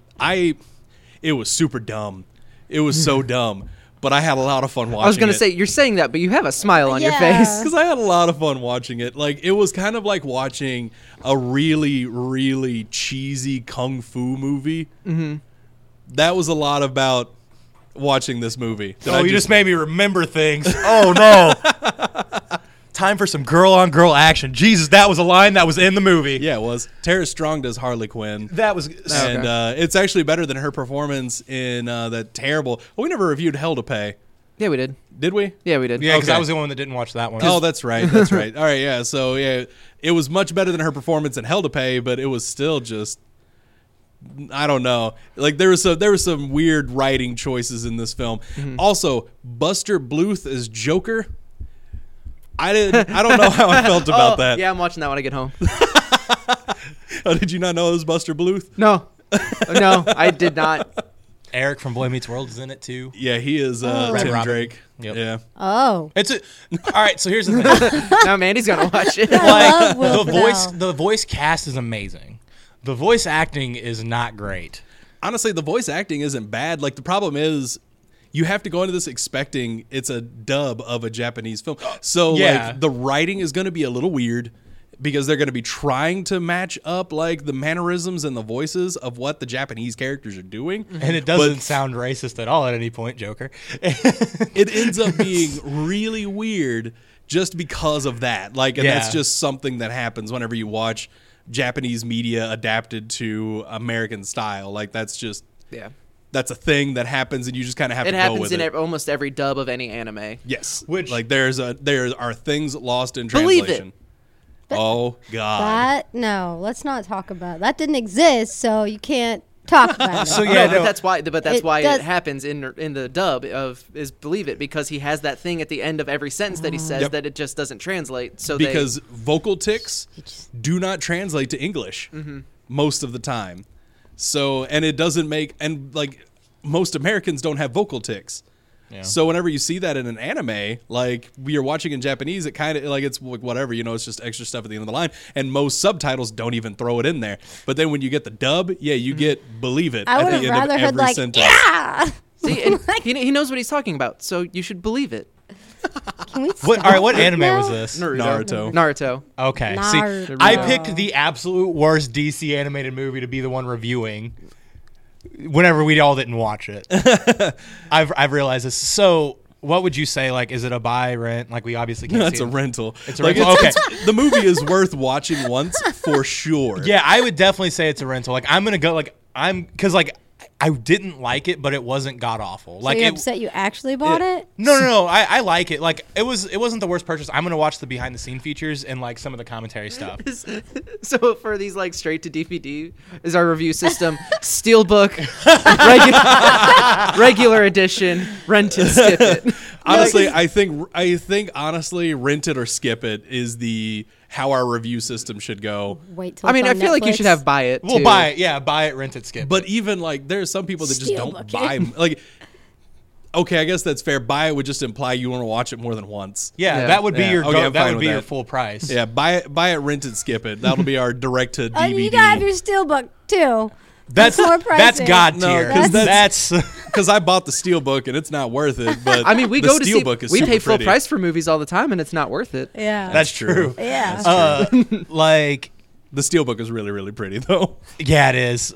[SPEAKER 1] it was super dumb. It was so dumb, but I had a lot of fun watching it.
[SPEAKER 3] I was gonna say you're saying that, but you have a smile on your
[SPEAKER 4] Yeah.
[SPEAKER 3] face.
[SPEAKER 1] Because I had a lot of fun watching it. Like, it was kind of like watching a really, really cheesy kung fu movie. Mm-hmm. That was a lot about watching this movie. That I
[SPEAKER 2] You just made me remember things. Oh no! Time for some girl-on-girl action. Jesus, that was a line that was in the movie.
[SPEAKER 1] Yeah, it was. Tara Strong does Harley Quinn.
[SPEAKER 2] That was.
[SPEAKER 1] And it's actually better than her performance in that terrible... Well, we never reviewed Hell to Pay.
[SPEAKER 3] Yeah, we did.
[SPEAKER 1] Did we?
[SPEAKER 3] Yeah, we did.
[SPEAKER 2] Yeah, because
[SPEAKER 1] Okay.
[SPEAKER 2] I was the one that didn't watch that one.
[SPEAKER 1] Oh, that's right. That's right. All right, yeah. So, yeah, it was much better than her performance in Hell to Pay, but it was still just... I don't know. Like, there was some weird writing choices in this film. Also, Buster Bluth as Joker... I don't know how I felt about that.
[SPEAKER 3] Yeah, I'm watching that when I get home.
[SPEAKER 1] Oh, did you not know it was Buster Bluth?
[SPEAKER 3] No, no, I did not.
[SPEAKER 2] Eric from Boy Meets World is in it too.
[SPEAKER 1] Yeah, he is
[SPEAKER 2] Red
[SPEAKER 1] Tim
[SPEAKER 2] Robin.
[SPEAKER 1] Drake.
[SPEAKER 2] Yep.
[SPEAKER 1] Yeah.
[SPEAKER 4] Oh.
[SPEAKER 2] It's a. All right, so here's the thing.
[SPEAKER 3] Now Mandy's gonna watch it.
[SPEAKER 4] love Will Ferrell.
[SPEAKER 2] The voice cast is amazing. The voice acting is not great.
[SPEAKER 1] Honestly, the voice acting isn't bad. Like, the problem is you have to go into this expecting it's a dub of a Japanese film. So,
[SPEAKER 2] Yeah.
[SPEAKER 1] like, the writing is going to be a little weird because they're going to be trying to match up like the mannerisms and the voices of what the Japanese characters are doing.
[SPEAKER 2] And it doesn't
[SPEAKER 1] But
[SPEAKER 2] sound racist at all at any point, Joker.
[SPEAKER 1] it ends up being really weird just because of that. Like, and that's
[SPEAKER 2] Yeah.
[SPEAKER 1] just something that happens whenever you watch Japanese media adapted to American style. Like, that's just,
[SPEAKER 3] Yeah.
[SPEAKER 1] that's a thing that happens, and you just kind of have
[SPEAKER 3] It
[SPEAKER 1] to go
[SPEAKER 3] happens
[SPEAKER 1] with
[SPEAKER 3] in
[SPEAKER 1] it.
[SPEAKER 3] almost every dub of any anime.
[SPEAKER 1] Yes,
[SPEAKER 2] Which-
[SPEAKER 1] like there are things lost in
[SPEAKER 3] Believe it.
[SPEAKER 1] translation. Oh God!
[SPEAKER 4] That no, let's not talk about that. Didn't exist, so you can't talk about it.
[SPEAKER 2] So
[SPEAKER 3] Yeah,
[SPEAKER 2] yeah,
[SPEAKER 3] but
[SPEAKER 2] no,
[SPEAKER 3] that's why. But that's
[SPEAKER 4] It
[SPEAKER 3] why
[SPEAKER 4] does-
[SPEAKER 3] it happens in the dub is believe it, because he has that thing at the end of every sentence that he says
[SPEAKER 1] Yep.
[SPEAKER 3] that it just doesn't translate. So
[SPEAKER 1] Because vocal tics
[SPEAKER 4] just-
[SPEAKER 1] do not translate to English most of the time. So, and it doesn't make, and like most Americans don't have vocal tics.
[SPEAKER 2] Yeah.
[SPEAKER 1] So whenever you see that in an anime, like we are watching in Japanese, it kind of like it's like whatever, it's just extra stuff at the end of the line. And most subtitles don't even throw it in there. But then when you get the dub, yeah, you get believe it
[SPEAKER 4] I
[SPEAKER 1] at
[SPEAKER 4] would
[SPEAKER 1] the
[SPEAKER 4] have
[SPEAKER 1] end
[SPEAKER 4] rather
[SPEAKER 1] of
[SPEAKER 4] heard
[SPEAKER 1] every
[SPEAKER 4] like
[SPEAKER 1] sentence.
[SPEAKER 4] yeah.
[SPEAKER 3] See, and he knows what he's talking about, so you should believe it.
[SPEAKER 4] Can we
[SPEAKER 2] What?
[SPEAKER 4] stop
[SPEAKER 2] All right, what
[SPEAKER 4] right
[SPEAKER 2] anime
[SPEAKER 4] now?
[SPEAKER 2] was this?
[SPEAKER 1] Naruto.
[SPEAKER 3] Naruto.
[SPEAKER 2] Okay.
[SPEAKER 4] Naruto.
[SPEAKER 2] See, I picked the absolute worst DC animated movie to be the one reviewing. Whenever we all didn't watch it, I've realized this. So, what would you say? Like, is it a buy, rent? Like, we obviously can't.
[SPEAKER 1] That's
[SPEAKER 2] see
[SPEAKER 1] a
[SPEAKER 2] it.
[SPEAKER 1] rental.
[SPEAKER 2] It's a
[SPEAKER 1] Like,
[SPEAKER 2] rental. Okay.
[SPEAKER 1] the movie is worth watching once for sure.
[SPEAKER 2] Yeah, I would definitely say it's a rental. Like, I'm gonna go. Like, because like I didn't like it, but it wasn't god awful.
[SPEAKER 4] So
[SPEAKER 2] Like,
[SPEAKER 4] you're
[SPEAKER 2] it,
[SPEAKER 4] upset you actually bought it?
[SPEAKER 2] No. I like it. Like, it wasn't the worst purchase. I'm gonna watch the behind the scene features and like some of the commentary stuff.
[SPEAKER 3] So for these like straight to DVD is our review system: Steelbook, regular edition, rent and skip it.
[SPEAKER 1] Honestly, I think honestly, rent it or skip it is the how our review system should go.
[SPEAKER 4] Wait till
[SPEAKER 3] I mean,
[SPEAKER 4] it's
[SPEAKER 3] I
[SPEAKER 4] on
[SPEAKER 3] feel like you should
[SPEAKER 4] Netflix.
[SPEAKER 3] have buy it.
[SPEAKER 2] We'll
[SPEAKER 3] too.
[SPEAKER 2] buy it. Yeah, buy it, rent it, skip.
[SPEAKER 1] But even like there's some people that just don't
[SPEAKER 4] Steelbook
[SPEAKER 1] buy
[SPEAKER 4] it.
[SPEAKER 1] like. Okay, I guess that's fair. Buy it would just imply you want to watch it more than once.
[SPEAKER 2] yeah,
[SPEAKER 3] Yeah.
[SPEAKER 2] that would be
[SPEAKER 1] Yeah,
[SPEAKER 2] your
[SPEAKER 1] okay, I'm
[SPEAKER 2] that
[SPEAKER 1] fine
[SPEAKER 2] would
[SPEAKER 1] with
[SPEAKER 2] be your
[SPEAKER 1] that.
[SPEAKER 2] full price.
[SPEAKER 1] Yeah, buy it, rent it, skip it. That'll be our direct to
[SPEAKER 4] Oh,
[SPEAKER 1] DVD.
[SPEAKER 4] you gotta have your steelbook too.
[SPEAKER 2] That's
[SPEAKER 4] more
[SPEAKER 2] that's
[SPEAKER 4] pricey.
[SPEAKER 2] god
[SPEAKER 1] No,
[SPEAKER 2] tier.
[SPEAKER 1] 'cause
[SPEAKER 2] that's
[SPEAKER 1] Because I bought the steelbook and it's not worth it. But
[SPEAKER 3] I mean, we
[SPEAKER 1] the
[SPEAKER 3] go to see.
[SPEAKER 1] steelbook is
[SPEAKER 3] We
[SPEAKER 1] super
[SPEAKER 3] pay full
[SPEAKER 1] pretty.
[SPEAKER 3] price for movies all the time, and it's not worth it.
[SPEAKER 4] Yeah.
[SPEAKER 2] that's true.
[SPEAKER 4] yeah.
[SPEAKER 2] Like,
[SPEAKER 1] The steelbook is really really pretty though.
[SPEAKER 2] yeah, it is.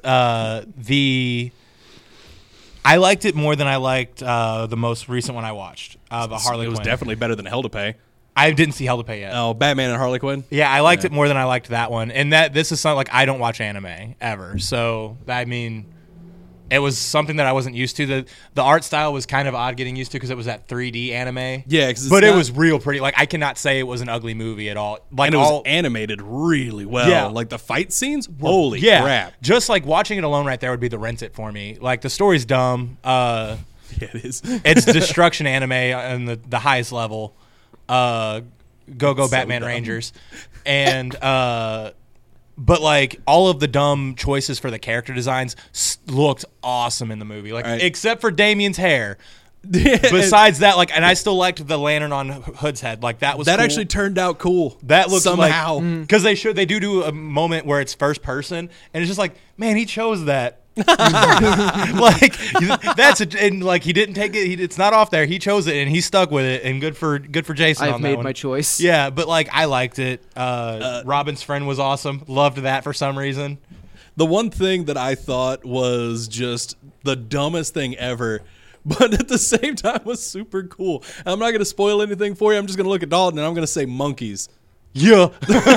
[SPEAKER 2] I liked it more than I liked the most recent one I watched, the Harley
[SPEAKER 1] It was
[SPEAKER 2] Quinn.
[SPEAKER 1] definitely better than Hell to Pay.
[SPEAKER 2] I didn't see Hell to Pay yet.
[SPEAKER 1] Oh, Batman and Harley Quinn.
[SPEAKER 2] Yeah, I liked it more than I liked that one. And this is something like I don't watch anime ever. So, I mean, it was something that I wasn't used to. The art style was kind of odd getting used to because it was that 3D anime.
[SPEAKER 1] Yeah, 'cause it's
[SPEAKER 2] but it
[SPEAKER 1] not-
[SPEAKER 2] was real pretty. Like, I cannot say it was an ugly movie at all. Like,
[SPEAKER 1] And it was
[SPEAKER 2] all,
[SPEAKER 1] animated really well.
[SPEAKER 2] Yeah.
[SPEAKER 1] Like the fight scenes, holy
[SPEAKER 2] yeah,
[SPEAKER 1] crap.
[SPEAKER 2] just like watching it alone right there would be the rent it for me. Like, the story's dumb.
[SPEAKER 1] Yeah, it is.
[SPEAKER 2] It's destruction anime on the highest level. Go
[SPEAKER 1] so
[SPEAKER 2] Batman
[SPEAKER 1] dumb.
[SPEAKER 2] Rangers. And but like all of the dumb choices for the character designs looked awesome in the movie. Like
[SPEAKER 1] Right.
[SPEAKER 2] except for Damien's hair. Besides that, like, and I still liked the lantern on Hood's head. Like that was
[SPEAKER 1] that
[SPEAKER 2] cool.
[SPEAKER 1] actually turned out cool.
[SPEAKER 2] That looks
[SPEAKER 1] somehow.
[SPEAKER 2] because they do a moment where it's first person, and it's just like, man, he chose that. Like that's and like he didn't take it. It's not off there. He chose it and he stuck with it. And good for Jason.
[SPEAKER 3] I've
[SPEAKER 2] on that
[SPEAKER 3] made
[SPEAKER 2] one.
[SPEAKER 3] my choice.
[SPEAKER 2] Yeah, but like I liked it. Robin's friend was awesome. Loved that for some reason.
[SPEAKER 1] The one thing that I thought was just the dumbest thing ever, but at the same time was super cool. I'm not going to spoil anything for you. I'm just going to look at Dalton and I'm going to say monkeys.
[SPEAKER 2] Yeah.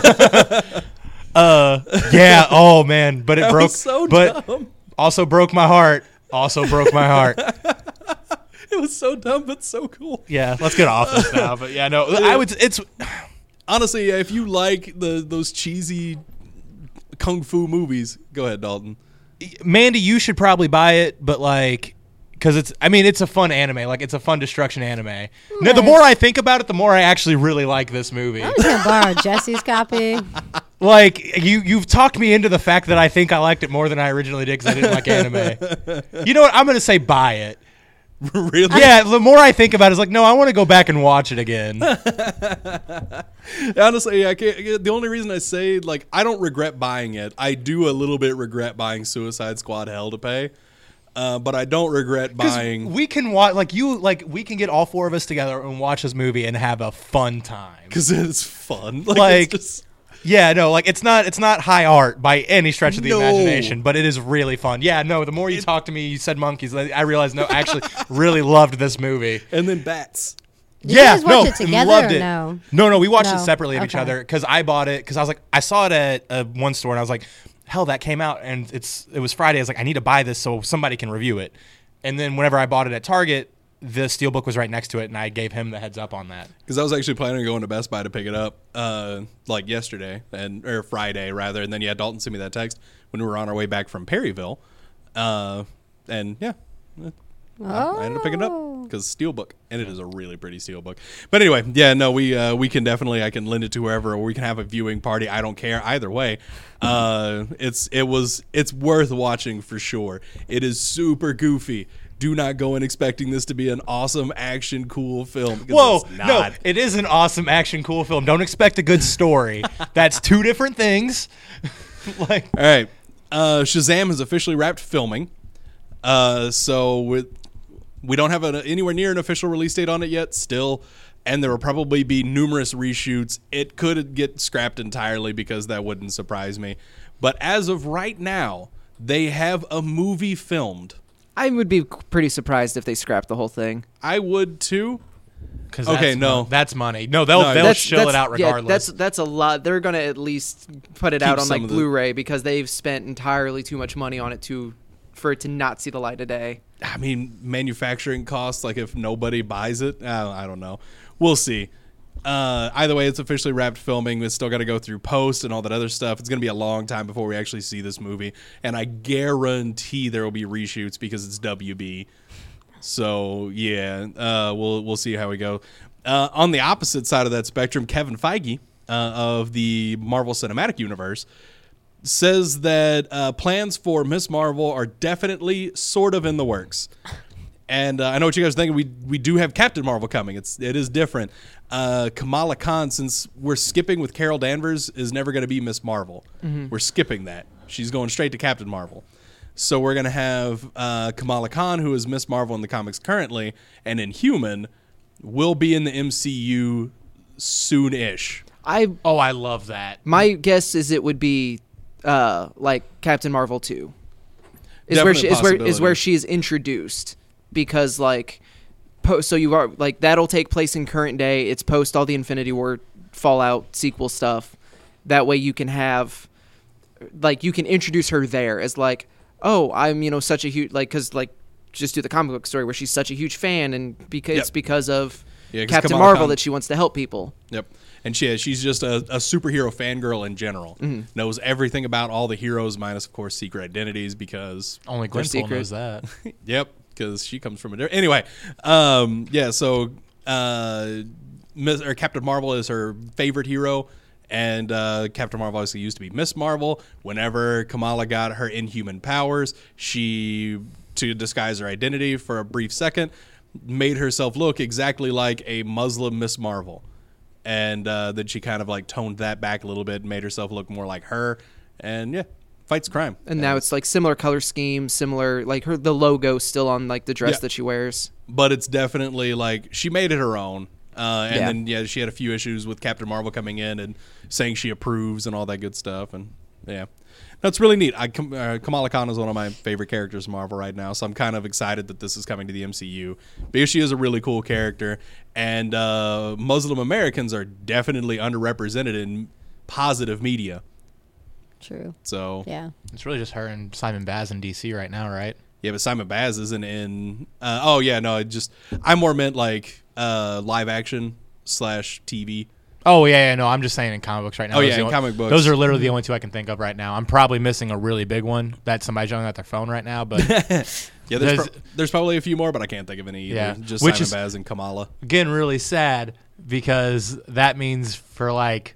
[SPEAKER 2] Yeah. Oh man, but it
[SPEAKER 1] That
[SPEAKER 2] broke.
[SPEAKER 1] was so
[SPEAKER 2] but
[SPEAKER 1] dumb.
[SPEAKER 2] also broke my heart. Also broke my heart.
[SPEAKER 1] It was so dumb, but so cool.
[SPEAKER 2] Yeah. Let's get off this now. But yeah, no, I would. It's.
[SPEAKER 1] Honestly, yeah, if you like those cheesy kung fu movies, go ahead, Dalton.
[SPEAKER 2] Mandy, you should probably buy it, but like, because it's a fun anime. Like, it's a fun destruction anime. Now, the more I think about it, the more I actually really like this movie.
[SPEAKER 4] I'm just gonna borrow Jesse's copy.
[SPEAKER 2] Like, you've talked me into the fact that I think I liked it more than I originally did because I didn't like anime. You know what? I'm gonna say buy it.
[SPEAKER 1] Really?
[SPEAKER 2] Yeah, the more I think about it, it's like, no, I want to go back and watch it again.
[SPEAKER 1] Honestly, I can't. The only reason I say like I don't regret buying it. I do a little bit regret buying Suicide Squad Hell to Pay, but I don't regret buying
[SPEAKER 2] We can watch, we can get all four of us together and watch this movie and have a fun time.
[SPEAKER 1] because it's fun.
[SPEAKER 2] Like,
[SPEAKER 1] it's just,
[SPEAKER 2] Yeah, no, like it's not high art by any stretch of the
[SPEAKER 1] No.
[SPEAKER 2] imagination, but it is really fun. Yeah, no, the more you talk to me, you said monkeys. I realized no, I actually really loved this movie.
[SPEAKER 1] And then bats.
[SPEAKER 4] Did you guys watch
[SPEAKER 2] no,
[SPEAKER 4] it together
[SPEAKER 2] loved
[SPEAKER 4] or
[SPEAKER 2] it.
[SPEAKER 4] no?
[SPEAKER 2] No, we watched it
[SPEAKER 4] No.
[SPEAKER 2] separately of each
[SPEAKER 4] Okay.
[SPEAKER 2] other because I bought it because I was like, I saw it at one store and I was like, hell, that came out and it was Friday. I was like, I need to buy this so somebody can review it. And then whenever I bought it at Target, the Steelbook was right next to it, and I gave him the heads up on that.
[SPEAKER 1] Because I was actually planning on going to Best Buy to pick it up, like yesterday or Friday rather, and then Dalton sent me that text when we were on our way back from Perryville, and yeah, I ended up picking it up because Steelbook, and it is a really pretty Steelbook. But anyway, yeah, no, we can definitely, I can lend it to whoever, or we can have a viewing party. I don't care either way. It's worth watching for sure. It is super goofy. Do not go in expecting this to be an awesome action cool film. Because
[SPEAKER 2] Whoa,
[SPEAKER 1] it's not.
[SPEAKER 2] no, it is an awesome action cool film. Don't expect a good story. That's two different things. Like,
[SPEAKER 1] All right, Shazam has officially wrapped filming. So we don't have anywhere near an official release date on it yet still, and there will probably be numerous reshoots. It could get scrapped entirely because that wouldn't surprise me. But as of right now, they have a movie filmed.
[SPEAKER 3] I would be pretty surprised if they scrapped the whole thing.
[SPEAKER 1] I would too.
[SPEAKER 2] because
[SPEAKER 1] Okay, no.
[SPEAKER 2] that's money. No, they'll shill it out regardless.
[SPEAKER 3] Yeah, that's a lot. They're gonna at least put it
[SPEAKER 1] Keep
[SPEAKER 3] out on
[SPEAKER 1] some
[SPEAKER 3] like
[SPEAKER 1] of the-
[SPEAKER 3] Blu-ray because they've spent entirely too much money on it for it to not see the light of day.
[SPEAKER 1] I mean, manufacturing costs, like if nobody buys it, I don't know. We'll see. Either way, it's officially wrapped filming. It's still got to go through post and all that other stuff. It's going to be a long time before we actually see this movie. And I guarantee there will be reshoots because it's WB. So, yeah, we'll see how we go. On the opposite side of that spectrum, Kevin Feige of the Marvel Cinematic Universe says that plans for Miss Marvel are definitely sort of in the works. And I know what you guys are thinking. We do have Captain Marvel coming. It is different. Kamala Khan, since we're skipping with Carol Danvers, is never going to be Miss Marvel. We're skipping that. She's going straight to Captain Marvel. So we're going to have Kamala Khan, who is Miss Marvel in the comics currently, and Inhuman will be in the MCU soon-ish.
[SPEAKER 2] I love that.
[SPEAKER 3] My guess is it would be like Captain Marvel 2.
[SPEAKER 1] Definite
[SPEAKER 3] Is where she is introduced because like so you are like that'll take place in current day. It's post all the Infinity War Fallout sequel stuff. That way you can have like you can introduce her there as like, oh, I'm such a huge cuz just do the comic book story where she's such a huge fan and it's because of
[SPEAKER 1] 'cause
[SPEAKER 3] Captain
[SPEAKER 1] Kamala
[SPEAKER 3] Marvel
[SPEAKER 1] Khan-
[SPEAKER 3] that she wants to help people.
[SPEAKER 1] Yep. And she's just a superhero fangirl in general. Knows everything about all the heroes, minus, of course, secret identities because...
[SPEAKER 2] Only Gwenpool
[SPEAKER 3] secret.
[SPEAKER 2] knows that.
[SPEAKER 1] Yep, because she comes from a different... Anyway, so Captain Marvel is her favorite hero, and Captain Marvel obviously used to be Miss Marvel. Whenever Kamala got her Inhuman powers, she, to disguise her identity for a brief second, made herself look exactly like a Muslim Miss Marvel. And then she kind of like toned that back a little bit and made herself look more like her. And yeah, fights crime.
[SPEAKER 3] And now it's like similar color scheme, similar like the logo still on like the dress
[SPEAKER 1] Yeah.
[SPEAKER 3] that she wears.
[SPEAKER 1] But it's definitely like she made it her own. And
[SPEAKER 3] Yeah.
[SPEAKER 1] then she had a few issues with Captain Marvel coming in and saying she approves and all that good stuff. And yeah, that's really neat. Kamala Khan is one of my favorite characters in Marvel right now, so I'm kind of excited that this is coming to the MCU because she is a really cool character. And Muslim Americans are definitely underrepresented in positive media.
[SPEAKER 4] True.
[SPEAKER 1] So
[SPEAKER 4] Yeah.
[SPEAKER 2] It's really just her and Simon Baz in DC right now, right?
[SPEAKER 1] yeah, but Simon Baz isn't in. I more meant like live action / TV.
[SPEAKER 2] Oh yeah, no, I'm just saying in comic books right now.
[SPEAKER 1] Oh,
[SPEAKER 2] Those
[SPEAKER 1] yeah,
[SPEAKER 2] are the
[SPEAKER 1] in
[SPEAKER 2] only-
[SPEAKER 1] comic books.
[SPEAKER 2] Those are literally the only two I can think of right now. I'm probably missing a really big one that somebody's yelling at their phone right now, but
[SPEAKER 1] Yeah, there's probably a few more, but I can't think of any either.
[SPEAKER 2] Yeah,
[SPEAKER 1] Just
[SPEAKER 2] which
[SPEAKER 1] Simon
[SPEAKER 2] is-
[SPEAKER 1] Baz and Kamala.
[SPEAKER 2] again, really sad because that means for like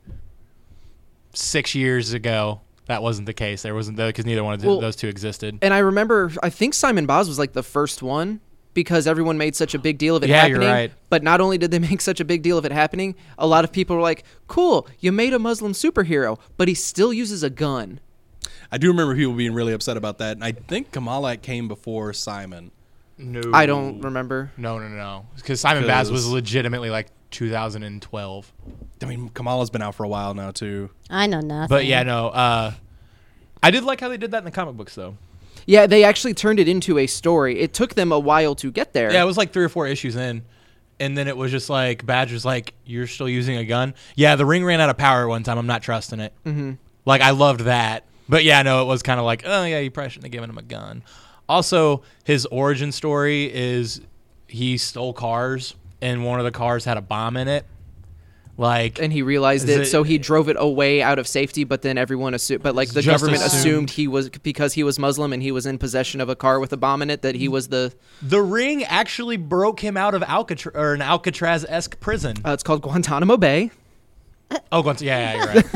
[SPEAKER 2] 6 years ago that wasn't the case. There wasn't because neither one of those two existed.
[SPEAKER 3] And I remember, I think Simon Baz was like the first one because everyone made such a big deal of it
[SPEAKER 2] Yeah, you're
[SPEAKER 3] happening.
[SPEAKER 2] right.
[SPEAKER 3] But not only did they make such a big deal of it happening, a lot of people were like, cool, you made a Muslim superhero, but he still uses a gun.
[SPEAKER 1] I do remember people being really upset about that, and I think Kamala came before Simon.
[SPEAKER 2] No,
[SPEAKER 3] I don't remember.
[SPEAKER 2] No, because Simon Baz was legitimately like 2012.
[SPEAKER 1] I mean, Kamala's been out for a while now too.
[SPEAKER 4] I know nothing.
[SPEAKER 2] But yeah, no. I did like how they did that in the comic books, though.
[SPEAKER 3] Yeah, they actually turned it into a story. It took them a while to get there.
[SPEAKER 2] Yeah, it was like 3 or 4 issues in. And then it was just like, Badger's like, you're still using a gun? Yeah, the ring ran out of power one time. I'm not trusting it. Mm-hmm. Like, I loved that. But yeah, no, it was kind of like, oh, yeah, you probably shouldn't have given him a gun. Also, his origin story is he stole cars, and one of the cars had a bomb in it. Like,
[SPEAKER 3] And he realized it, so he drove it away out of safety, but then everyone assumed, but like the
[SPEAKER 2] Just
[SPEAKER 3] government
[SPEAKER 2] assumed.
[SPEAKER 3] assumed he was, because he was Muslim and he was in possession of a car with a bomb in it, that he was the,
[SPEAKER 2] the ring actually broke him out of an Alcatraz-esque prison.
[SPEAKER 3] it's called Guantanamo Bay.
[SPEAKER 2] Oh, yeah, you're right.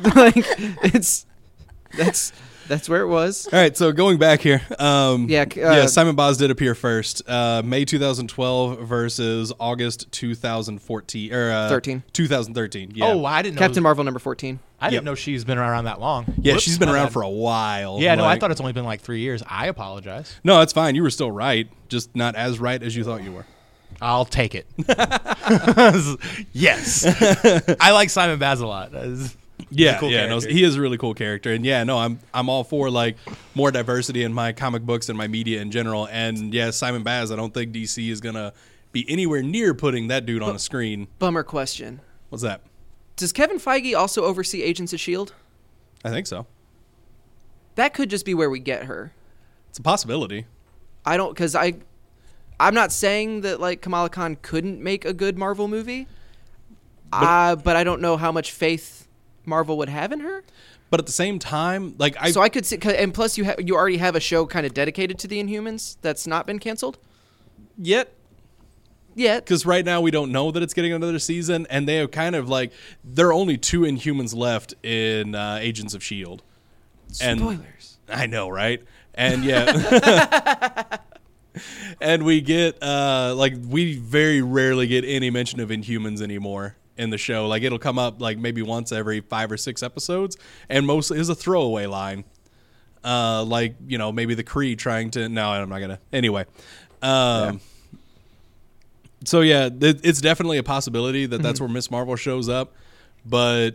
[SPEAKER 3] Like, that's where it was.
[SPEAKER 1] All right, so going back here,
[SPEAKER 3] Yeah,
[SPEAKER 1] Simon Baz did appear first, May 2012 versus August 2014 or 2013. Yeah.
[SPEAKER 2] Oh, I didn't know.
[SPEAKER 3] Captain Marvel number 14.
[SPEAKER 2] I didn't
[SPEAKER 1] Yep.
[SPEAKER 2] know she's been around that long.
[SPEAKER 1] yeah,
[SPEAKER 2] Whoops,
[SPEAKER 1] she's been
[SPEAKER 2] my
[SPEAKER 1] around
[SPEAKER 2] bad.
[SPEAKER 1] for a while.
[SPEAKER 2] Yeah, no, I
[SPEAKER 1] Like-
[SPEAKER 2] thought it's only been like 3 years. I apologize.
[SPEAKER 1] No, that's fine. You were still right, just not as right as you thought you were.
[SPEAKER 2] I'll take it. Yes. I like Simon Baz a lot.
[SPEAKER 1] Yeah,
[SPEAKER 2] cool
[SPEAKER 1] yeah, no,
[SPEAKER 2] character.
[SPEAKER 1] he is a really cool character, and yeah, no, I'm all for like more diversity in my comic books and my media in general. And yeah, Simon Baz, I don't think DC is gonna be anywhere near putting that dude on a screen.
[SPEAKER 3] Bummer question.
[SPEAKER 1] What's that?
[SPEAKER 3] Does Kevin Feige also oversee Agents of S.H.I.E.L.D.?
[SPEAKER 1] I think so.
[SPEAKER 3] That could just be where we get her.
[SPEAKER 1] It's a possibility.
[SPEAKER 3] I don't, because I'm not saying that like Kamala Khan couldn't make a good Marvel movie, but I don't know how much faith Marvel would have in her.
[SPEAKER 1] But at the same time, like
[SPEAKER 3] So I could see, and plus you already have a show kind of dedicated to the Inhumans that's not been canceled
[SPEAKER 1] yet.
[SPEAKER 3] yet.
[SPEAKER 1] Because right now we don't know that it's getting another season, and they have kind of like there are only 2 Inhumans left in Agents of S.H.I.E.L.D. And
[SPEAKER 3] Spoilers.
[SPEAKER 1] I know, right? And yeah, and we get like we very rarely get any mention of Inhumans anymore in the show. Like it'll come up like maybe once every 5 or 6 episodes, and mostly is a throwaway line. Like maybe the Kree trying to. No, I'm not gonna. Anyway. So yeah, it's definitely a possibility that that's where Miss Marvel shows up, but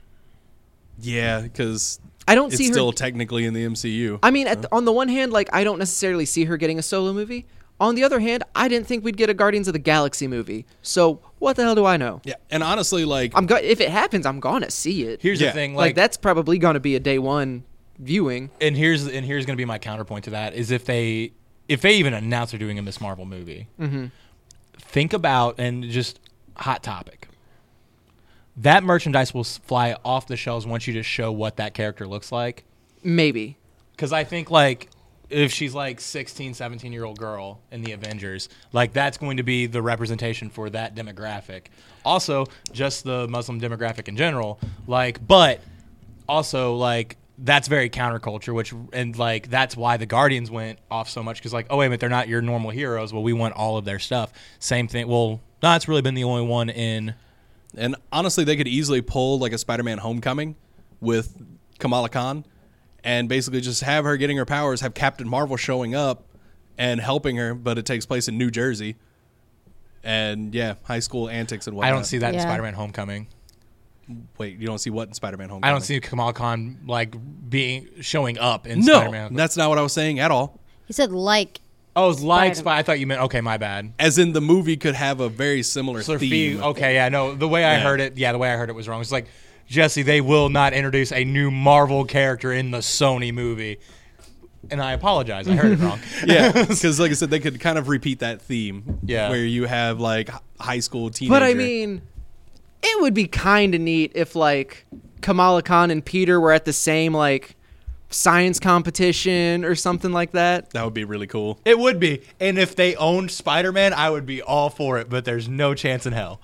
[SPEAKER 1] yeah, because
[SPEAKER 3] I don't
[SPEAKER 1] it's
[SPEAKER 3] see her.
[SPEAKER 1] still technically in the MCU.
[SPEAKER 3] I mean, on the one hand, like I don't necessarily see her getting a solo movie. On the other hand, I didn't think we'd get a Guardians of the Galaxy movie. So what the hell do I know?
[SPEAKER 1] Yeah, and honestly, like
[SPEAKER 3] If it happens, I'm gonna see it.
[SPEAKER 2] Here's
[SPEAKER 1] Yeah.
[SPEAKER 2] the thing,
[SPEAKER 3] like that's probably gonna be a day one viewing.
[SPEAKER 2] and here's going to be my counterpoint to that is if they even announce they're doing a Miss Marvel movie, think about, and just hot topic, that merchandise will fly off the shelves once you just show what that character looks like.
[SPEAKER 3] Maybe.
[SPEAKER 2] Because I think like if she's like 16, 17-year-old girl in the Avengers, like that's going to be the representation for that demographic. Also, just the Muslim demographic in general, like, but also like that's very counterculture, and like that's why the Guardians went off so much, because like, oh wait a minute, they're not your normal heroes. Well, we want all of their stuff. Same thing. Well, no, it's really been the only one in.
[SPEAKER 1] And honestly, they could easily pull like a Spider-Man Homecoming with Kamala Khan and basically just have her getting her powers, have Captain Marvel showing up and helping her, but it takes place in New Jersey. And yeah, high school antics and whatnot.
[SPEAKER 2] I don't see that in
[SPEAKER 4] Yeah.
[SPEAKER 2] Spider-Man Homecoming.
[SPEAKER 1] Wait, you don't see what in Spider-Man Homecoming?
[SPEAKER 2] I don't see Kamala Khan like showing up in
[SPEAKER 1] No,
[SPEAKER 2] Spider-Man.
[SPEAKER 1] that's not what I was saying at all.
[SPEAKER 4] He said like.
[SPEAKER 2] Oh, it's like
[SPEAKER 4] Spider-
[SPEAKER 2] I thought you meant. Okay, my bad.
[SPEAKER 1] As in the movie could have a very similar
[SPEAKER 2] Sort of
[SPEAKER 1] theme.
[SPEAKER 2] okay, yeah, no. The way I
[SPEAKER 1] Yeah.
[SPEAKER 2] heard it, the way I heard it was wrong. It's like, Jesse, they will not introduce a new Marvel character in the Sony movie. And I apologize. I heard it wrong.
[SPEAKER 1] Yeah, because like I said, they could kind of repeat that theme.
[SPEAKER 2] Yeah.
[SPEAKER 1] Where you have like high school teenager.
[SPEAKER 3] But I mean, it would be kind of neat if like Kamala Khan and Peter were at the same like science competition or something like that.
[SPEAKER 1] that would be really cool.
[SPEAKER 2] It would be. And if they owned Spider-Man, I would be all for it. But there's no chance in hell.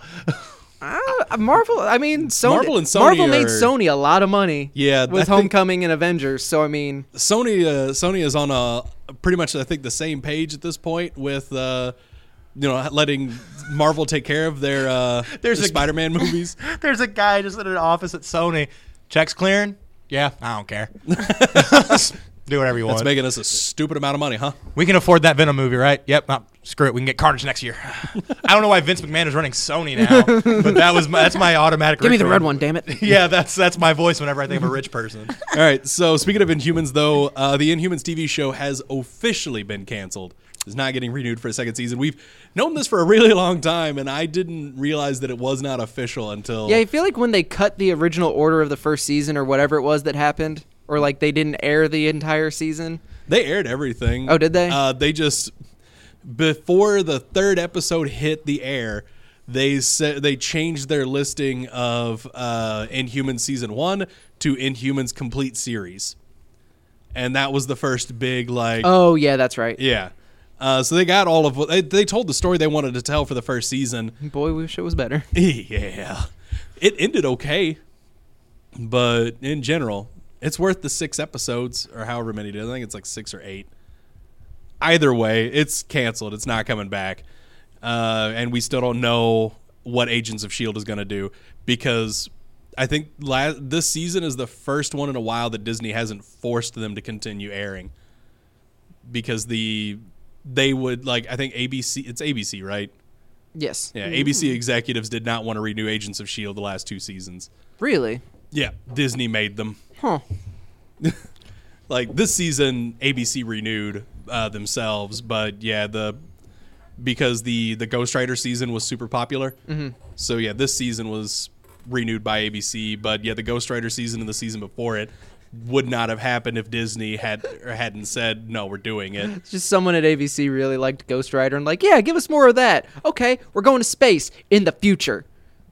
[SPEAKER 3] Marvel, I mean, Sony,
[SPEAKER 1] Marvel and Sony
[SPEAKER 3] Marvel made
[SPEAKER 1] are-
[SPEAKER 3] Sony a lot of money.
[SPEAKER 1] Yeah,
[SPEAKER 3] with
[SPEAKER 1] I think-
[SPEAKER 3] Homecoming and Avengers. So I mean,
[SPEAKER 1] Sony is on a pretty much I think the same page at this point with letting Marvel take care of their
[SPEAKER 2] There's a-
[SPEAKER 1] Spider-Man movies.
[SPEAKER 2] There's a guy just in an office at Sony. Checks clearing? Yeah, I don't care. Do whatever you
[SPEAKER 1] That's
[SPEAKER 2] want.
[SPEAKER 1] making us a stupid amount of money, huh?
[SPEAKER 2] We can afford that Venom movie, right? Yep. Screw it. We can get Carnage next year. I don't know why Vince McMahon is running Sony now, but that's my automatic.
[SPEAKER 3] Give me the
[SPEAKER 2] Rick
[SPEAKER 3] red
[SPEAKER 2] fan.
[SPEAKER 3] one, damn it.
[SPEAKER 2] Yeah, that's my voice whenever I think of a rich person.
[SPEAKER 1] All right. So speaking of Inhumans, though, the Inhumans TV show has officially been canceled. It's not getting renewed for a second season. We've known this for a really long time, and I didn't realize that it was not official until.
[SPEAKER 3] Yeah, I feel like when they cut the original order of the first season or whatever it was that happened, or like they didn't air the entire season.
[SPEAKER 1] They aired everything.
[SPEAKER 3] Oh, did they?
[SPEAKER 1] They just before the third episode hit the air, they said they changed their listing of Inhumans season 1 to Inhumans complete series, and that was the first big
[SPEAKER 3] Oh, yeah, that's right.
[SPEAKER 1] yeah. So they got all of what they told the story they wanted to tell for the first season.
[SPEAKER 3] Boy, we wish it was better.
[SPEAKER 1] Yeah, it ended okay, but in general, it's worth the 6 episodes or however many it is. I think it's like 6 or 8. Either way, it's canceled. It's not coming back, and we still don't know what Agents of S.H.I.E.L.D. is going to do because I think this season is the first one in a while that Disney hasn't forced them to continue airing because they would I think ABC. It's ABC, right?
[SPEAKER 3] Yes.
[SPEAKER 1] Yeah, ABC executives did not want to renew Agents of S.H.I.E.L.D. the last 2 seasons.
[SPEAKER 3] Really?
[SPEAKER 1] Yeah, Disney made them.
[SPEAKER 3] Huh.
[SPEAKER 1] This season, ABC renewed themselves, but yeah, because the Ghost Rider season was super popular. Mm-hmm. So yeah, this season was renewed by ABC, but yeah, the Ghost Rider season and the season before it would not have happened if Disney hadn't said no, we're doing it.
[SPEAKER 3] It's just someone at ABC really liked Ghost Rider and yeah, give us more of that. Okay, we're going to space in the future.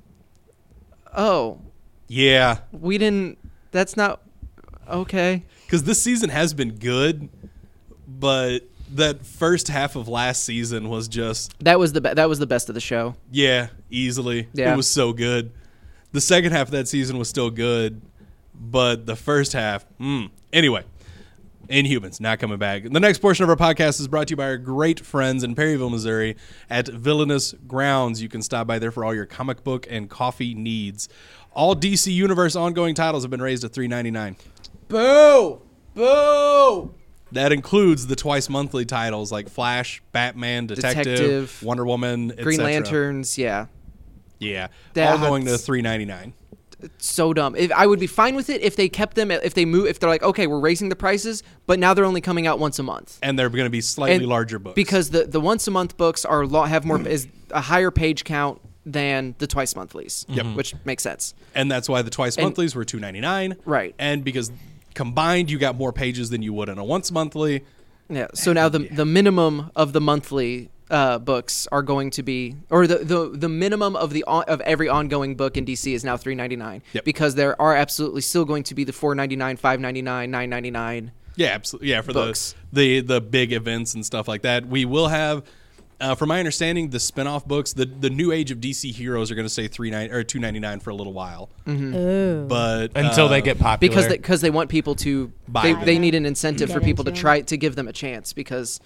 [SPEAKER 3] Oh,
[SPEAKER 1] Yeah,
[SPEAKER 3] we didn't. That's not okay.
[SPEAKER 1] because this season has been good, but that first half of last season was just
[SPEAKER 3] That was the best of the show.
[SPEAKER 1] easily.
[SPEAKER 3] Yeah.
[SPEAKER 1] It was so good. The second half of that season was still good, but the first half, Anyway, Inhumans not coming back. The next portion of our podcast is brought to you by our great friends in Perryville, Missouri at Villainous Grounds. You can stop by there for all your comic book and coffee needs. All DC Universe ongoing titles have been raised to $3.99.
[SPEAKER 3] Boo! Boo!
[SPEAKER 1] That includes the twice monthly titles like Flash, Batman, Detective, Wonder Woman,
[SPEAKER 3] Green
[SPEAKER 1] etc.
[SPEAKER 3] Lanterns, yeah.
[SPEAKER 1] Yeah,
[SPEAKER 3] That's-
[SPEAKER 1] all going to $3.99.
[SPEAKER 3] So dumb. I would be fine with it if they kept them. If they're like, okay, we're raising the prices, but now they're only coming out once a month.
[SPEAKER 1] And they're going to be slightly
[SPEAKER 3] And
[SPEAKER 1] larger books.
[SPEAKER 3] because the once a month books have more is a higher page count than the twice monthlies.
[SPEAKER 1] Yep.
[SPEAKER 3] Which makes sense.
[SPEAKER 1] And that's why the twice monthlies were $2.99.
[SPEAKER 3] Right.
[SPEAKER 1] And because combined, you got more pages than you would in a once monthly.
[SPEAKER 3] Yeah. So now the minimum of the monthly books are going to be, or the minimum of of every ongoing book in DC is now $3.99.
[SPEAKER 1] Yep.
[SPEAKER 3] Because there are absolutely still going to be the $4.99, $5.99, $9.99.
[SPEAKER 1] Yeah, absolutely. Yeah, for
[SPEAKER 3] Books.
[SPEAKER 1] the big events and stuff like that. We will have, from my understanding, the spin-off books, the new age of DC heroes are going to stay $2.99 for a little while.
[SPEAKER 4] Ooh.
[SPEAKER 1] But
[SPEAKER 2] Until they get popular.
[SPEAKER 3] Because they want people to
[SPEAKER 1] Buy them.
[SPEAKER 3] they need an incentive for
[SPEAKER 4] Get
[SPEAKER 3] people to
[SPEAKER 4] into
[SPEAKER 3] try to give them a chance, because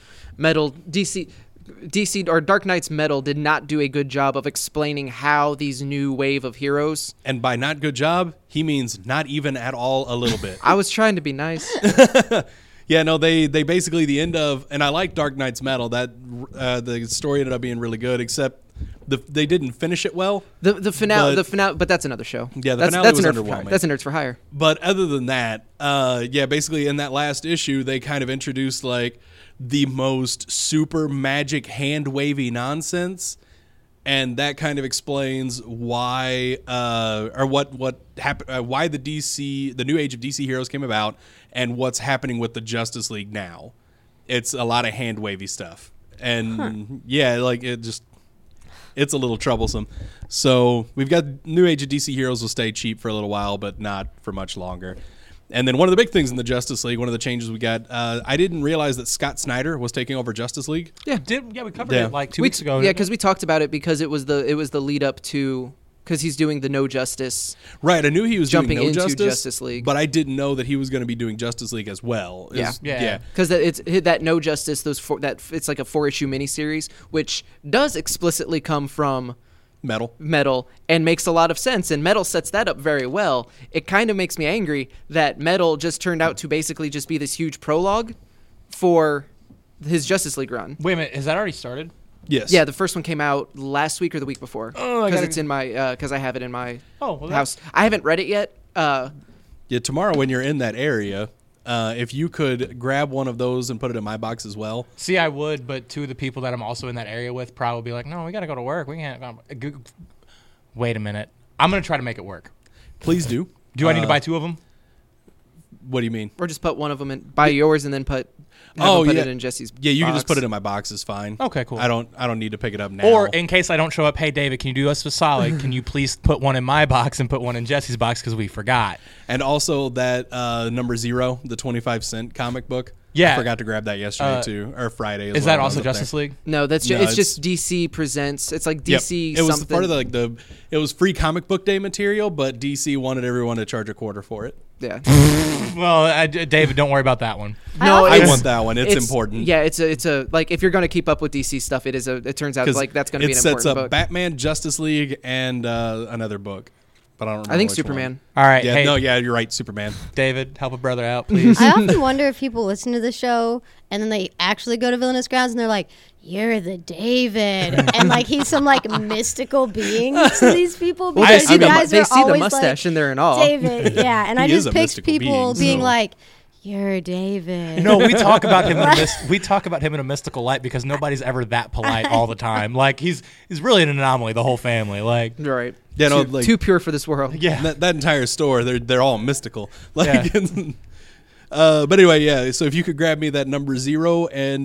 [SPEAKER 3] DC or Dark Knight's Metal did not do a good job of explaining how these new wave of heroes.
[SPEAKER 1] and by not good job, he means not even at all a little bit.
[SPEAKER 3] I was trying to be nice.
[SPEAKER 1] Yeah, no, they basically the end of, and I like Dark Knight's Metal. That the story ended up being really good, except they didn't finish it well.
[SPEAKER 3] The finale,
[SPEAKER 1] But-
[SPEAKER 3] but that's another show.
[SPEAKER 1] Yeah, the
[SPEAKER 3] that's,
[SPEAKER 1] finale was
[SPEAKER 3] a Nerds for Hire.
[SPEAKER 1] underwhelming.
[SPEAKER 3] That's a Nerds for Hire.
[SPEAKER 1] But other than that, yeah, basically in that last issue, they kind of introduced the most super magic hand wavy nonsense, and that kind of explains why or what happened, why the new age of DC heroes came about, and what's happening with the Justice League now. It's a lot of hand wavy stuff, and yeah, it's a little troublesome. So we've got new age of DC heroes will stay cheap for a little while, but not for much longer. And then one of the big things in the Justice League, one of the changes we got, I didn't realize that Scott Snyder was taking over Justice League.
[SPEAKER 2] we covered
[SPEAKER 1] Yeah.
[SPEAKER 2] it like 2 weeks ago.
[SPEAKER 3] Yeah, because we talked about it because it was the lead up to, because he's doing the No Justice.
[SPEAKER 1] Right, I knew he was
[SPEAKER 3] Jumping
[SPEAKER 1] doing No
[SPEAKER 3] into
[SPEAKER 1] Justice,
[SPEAKER 3] Justice League.
[SPEAKER 1] but I didn't know that he was going to be doing Justice League as well.
[SPEAKER 3] Yeah.
[SPEAKER 2] Yeah.
[SPEAKER 3] Because that No Justice, it's like a 4-issue miniseries, which does explicitly come from Metal, and makes a lot of sense, and Metal sets that up very well. It kind of makes me angry that Metal just turned out to basically just be this huge prologue for his Justice League run.
[SPEAKER 2] Wait a minute, has that already started?
[SPEAKER 1] Yes.
[SPEAKER 3] Yeah, the first one came out last week or the week before.
[SPEAKER 2] Oh, I
[SPEAKER 3] because
[SPEAKER 2] gotta-
[SPEAKER 3] it's in my because I have it in my
[SPEAKER 2] well,
[SPEAKER 3] house. I haven't read it yet.
[SPEAKER 1] Yeah, tomorrow when you're in that area, if you could grab one of those and put it in my box as well.
[SPEAKER 2] See, I would, but two of the people that I'm also in that area with probably be like, no, we got to go to work. We can't. Wait a minute. I'm going to try to make it work.
[SPEAKER 1] Please do.
[SPEAKER 2] Do I need to buy two of them?
[SPEAKER 1] What do you mean?
[SPEAKER 3] Or just put one of them in, buy yours, and then put it in Jesse's.
[SPEAKER 1] Yeah, you can just
[SPEAKER 3] box.
[SPEAKER 1] put it in my box. It's fine.
[SPEAKER 2] Okay, cool.
[SPEAKER 1] I don't need to pick it up now.
[SPEAKER 2] Or in case I don't show up, hey, David, can you do us a solid? Can you please put one in my box and put one in Jesse's box because we forgot?
[SPEAKER 1] And also that number 0, the 25-cent comic book.
[SPEAKER 2] Yeah.
[SPEAKER 1] I forgot to grab that yesterday too, or Friday.
[SPEAKER 2] Is that also Justice League?
[SPEAKER 3] No, that's
[SPEAKER 1] No,
[SPEAKER 3] it's just DC presents. It's like
[SPEAKER 1] Yep.
[SPEAKER 3] DC.
[SPEAKER 1] It was
[SPEAKER 3] something.
[SPEAKER 1] part of it was free comic book day material, but DC wanted everyone to charge $0.25 for it.
[SPEAKER 3] Yeah.
[SPEAKER 2] Well, David, don't worry about that one.
[SPEAKER 3] No,
[SPEAKER 1] I
[SPEAKER 3] it's-
[SPEAKER 1] want that one. It's important.
[SPEAKER 3] Yeah, it's a like if you're gonna keep up with DC stuff, it turns out
[SPEAKER 1] 'Cause
[SPEAKER 3] like that's gonna be
[SPEAKER 1] it
[SPEAKER 3] an
[SPEAKER 1] sets
[SPEAKER 3] important
[SPEAKER 1] up
[SPEAKER 3] book.
[SPEAKER 1] Batman, Justice League, and another book. But I don't remember
[SPEAKER 3] I think
[SPEAKER 1] which
[SPEAKER 3] Superman.
[SPEAKER 2] All right.
[SPEAKER 1] One. Yeah,
[SPEAKER 2] Hey,
[SPEAKER 1] no, yeah, you're right, Superman.
[SPEAKER 2] David, help a brother out, please.
[SPEAKER 4] I often wonder if people listen to the show and then they actually go to Villainous Grounds and they're like, "You're the David," and like he's some like mystical being to these people
[SPEAKER 3] Well,
[SPEAKER 4] because
[SPEAKER 3] they see
[SPEAKER 4] you
[SPEAKER 3] the
[SPEAKER 4] guys are
[SPEAKER 3] they see the
[SPEAKER 4] always
[SPEAKER 3] mustache
[SPEAKER 4] like,
[SPEAKER 3] and they're in awe.
[SPEAKER 4] David, yeah, and I
[SPEAKER 1] He is
[SPEAKER 4] just
[SPEAKER 1] a
[SPEAKER 4] picked
[SPEAKER 1] mystical
[SPEAKER 4] people
[SPEAKER 1] being,
[SPEAKER 4] being
[SPEAKER 1] so-
[SPEAKER 4] like, "You're David."
[SPEAKER 2] No, we talk about him. We talk about him in a mystical light because nobody's ever that polite all the time. Like he's really an anomaly. The whole family. Like
[SPEAKER 3] Right.
[SPEAKER 1] Yeah, no,
[SPEAKER 3] too,
[SPEAKER 1] like-
[SPEAKER 3] too pure for this world.
[SPEAKER 2] yeah.
[SPEAKER 1] That entire store, they're all mystical. Like, but anyway, yeah. So if you could grab me that number 0 and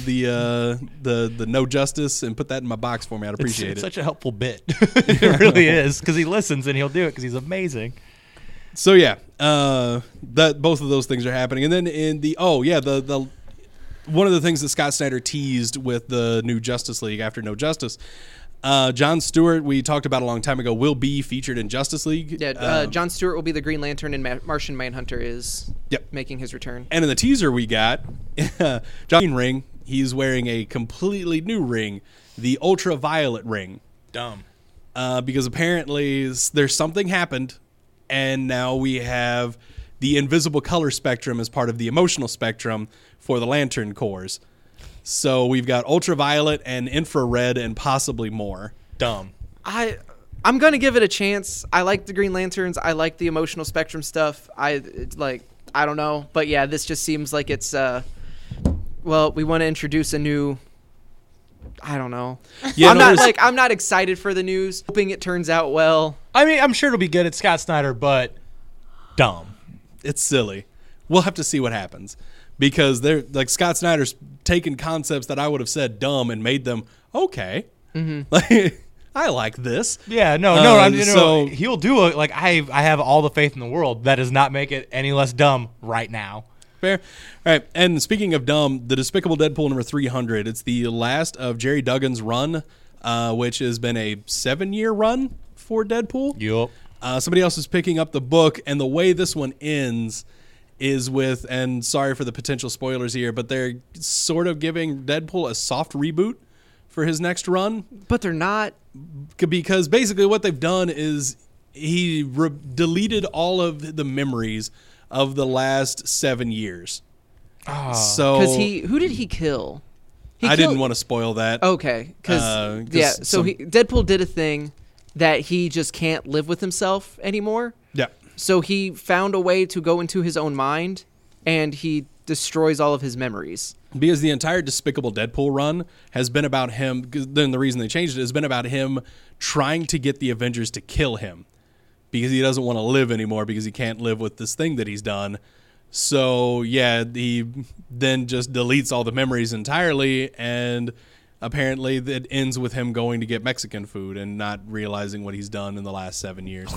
[SPEAKER 1] the No Justice and put that in my box for me, I'd appreciate
[SPEAKER 2] it's
[SPEAKER 1] it.
[SPEAKER 2] such a helpful bit. It really is because he listens and he'll do it because he's amazing.
[SPEAKER 1] So yeah, that both of those things are happening, and then in the the one of the things that Scott Snyder teased with the new Justice League after No Justice, John Stewart, we talked about a long time ago, will be featured in Justice League.
[SPEAKER 3] Yeah. John Stewart will be the Green Lantern, and Martian Manhunter is
[SPEAKER 1] Yep.
[SPEAKER 3] making his return.
[SPEAKER 1] And in the teaser we got, John ring, he's wearing a completely new ring, the ultraviolet ring,
[SPEAKER 2] Dumb.
[SPEAKER 1] because apparently there's something happened, and now we have the invisible color spectrum as part of the emotional spectrum for the Lantern cores. So we've got ultraviolet and infrared and possibly more.
[SPEAKER 2] Dumb.
[SPEAKER 3] I'm gonna give it a chance. I like the Green Lanterns. I like the emotional spectrum stuff. I don't know, but yeah, this just seems like it's well, we want to introduce a new. I don't know.
[SPEAKER 1] Yeah,
[SPEAKER 3] I'm not excited for the news. Hoping it turns out well.
[SPEAKER 2] I mean, I'm sure it'll be good at Scott Snyder, but dumb.
[SPEAKER 1] It's silly. We'll have to see what happens, because they're like Scott Snyder's taken concepts that I would have said dumb and made them okay. Mm-hmm. Like, I like this.
[SPEAKER 2] Yeah, no.
[SPEAKER 1] so-
[SPEAKER 2] He'll do it. Like I have all the faith in the world. That does not make it any less dumb right now.
[SPEAKER 1] Fair. All right. And speaking of dumb, the Despicable Deadpool number 300. It's the last of Jerry Duggan's run, which has been a 7-year run for Deadpool.
[SPEAKER 2] Yup.
[SPEAKER 1] Somebody else is picking up the book, and the way this one ends is with, and sorry for the potential spoilers here, but they're sort of giving Deadpool a soft reboot for his next run,
[SPEAKER 3] But they're not.
[SPEAKER 1] because basically what they've done is he deleted all of the memories of the last 7 years. So
[SPEAKER 3] Because who did he kill?
[SPEAKER 1] I didn't want to spoil that.
[SPEAKER 3] Okay, because yeah, so
[SPEAKER 1] some-
[SPEAKER 3] Deadpool did a thing that he just can't live with himself anymore.
[SPEAKER 1] Yeah.
[SPEAKER 3] So he found a way to go into his own mind, and he destroys all of his memories.
[SPEAKER 1] Because the entire Despicable Deadpool run has been about him. 'Cause then the reason they changed it has been about him trying to get the Avengers to kill him, because he doesn't want to live anymore, because he can't live with this thing that he's done. So yeah, he then just deletes all the memories entirely, and apparently it ends with him going to get Mexican food and not realizing what he's done in the last 7 years.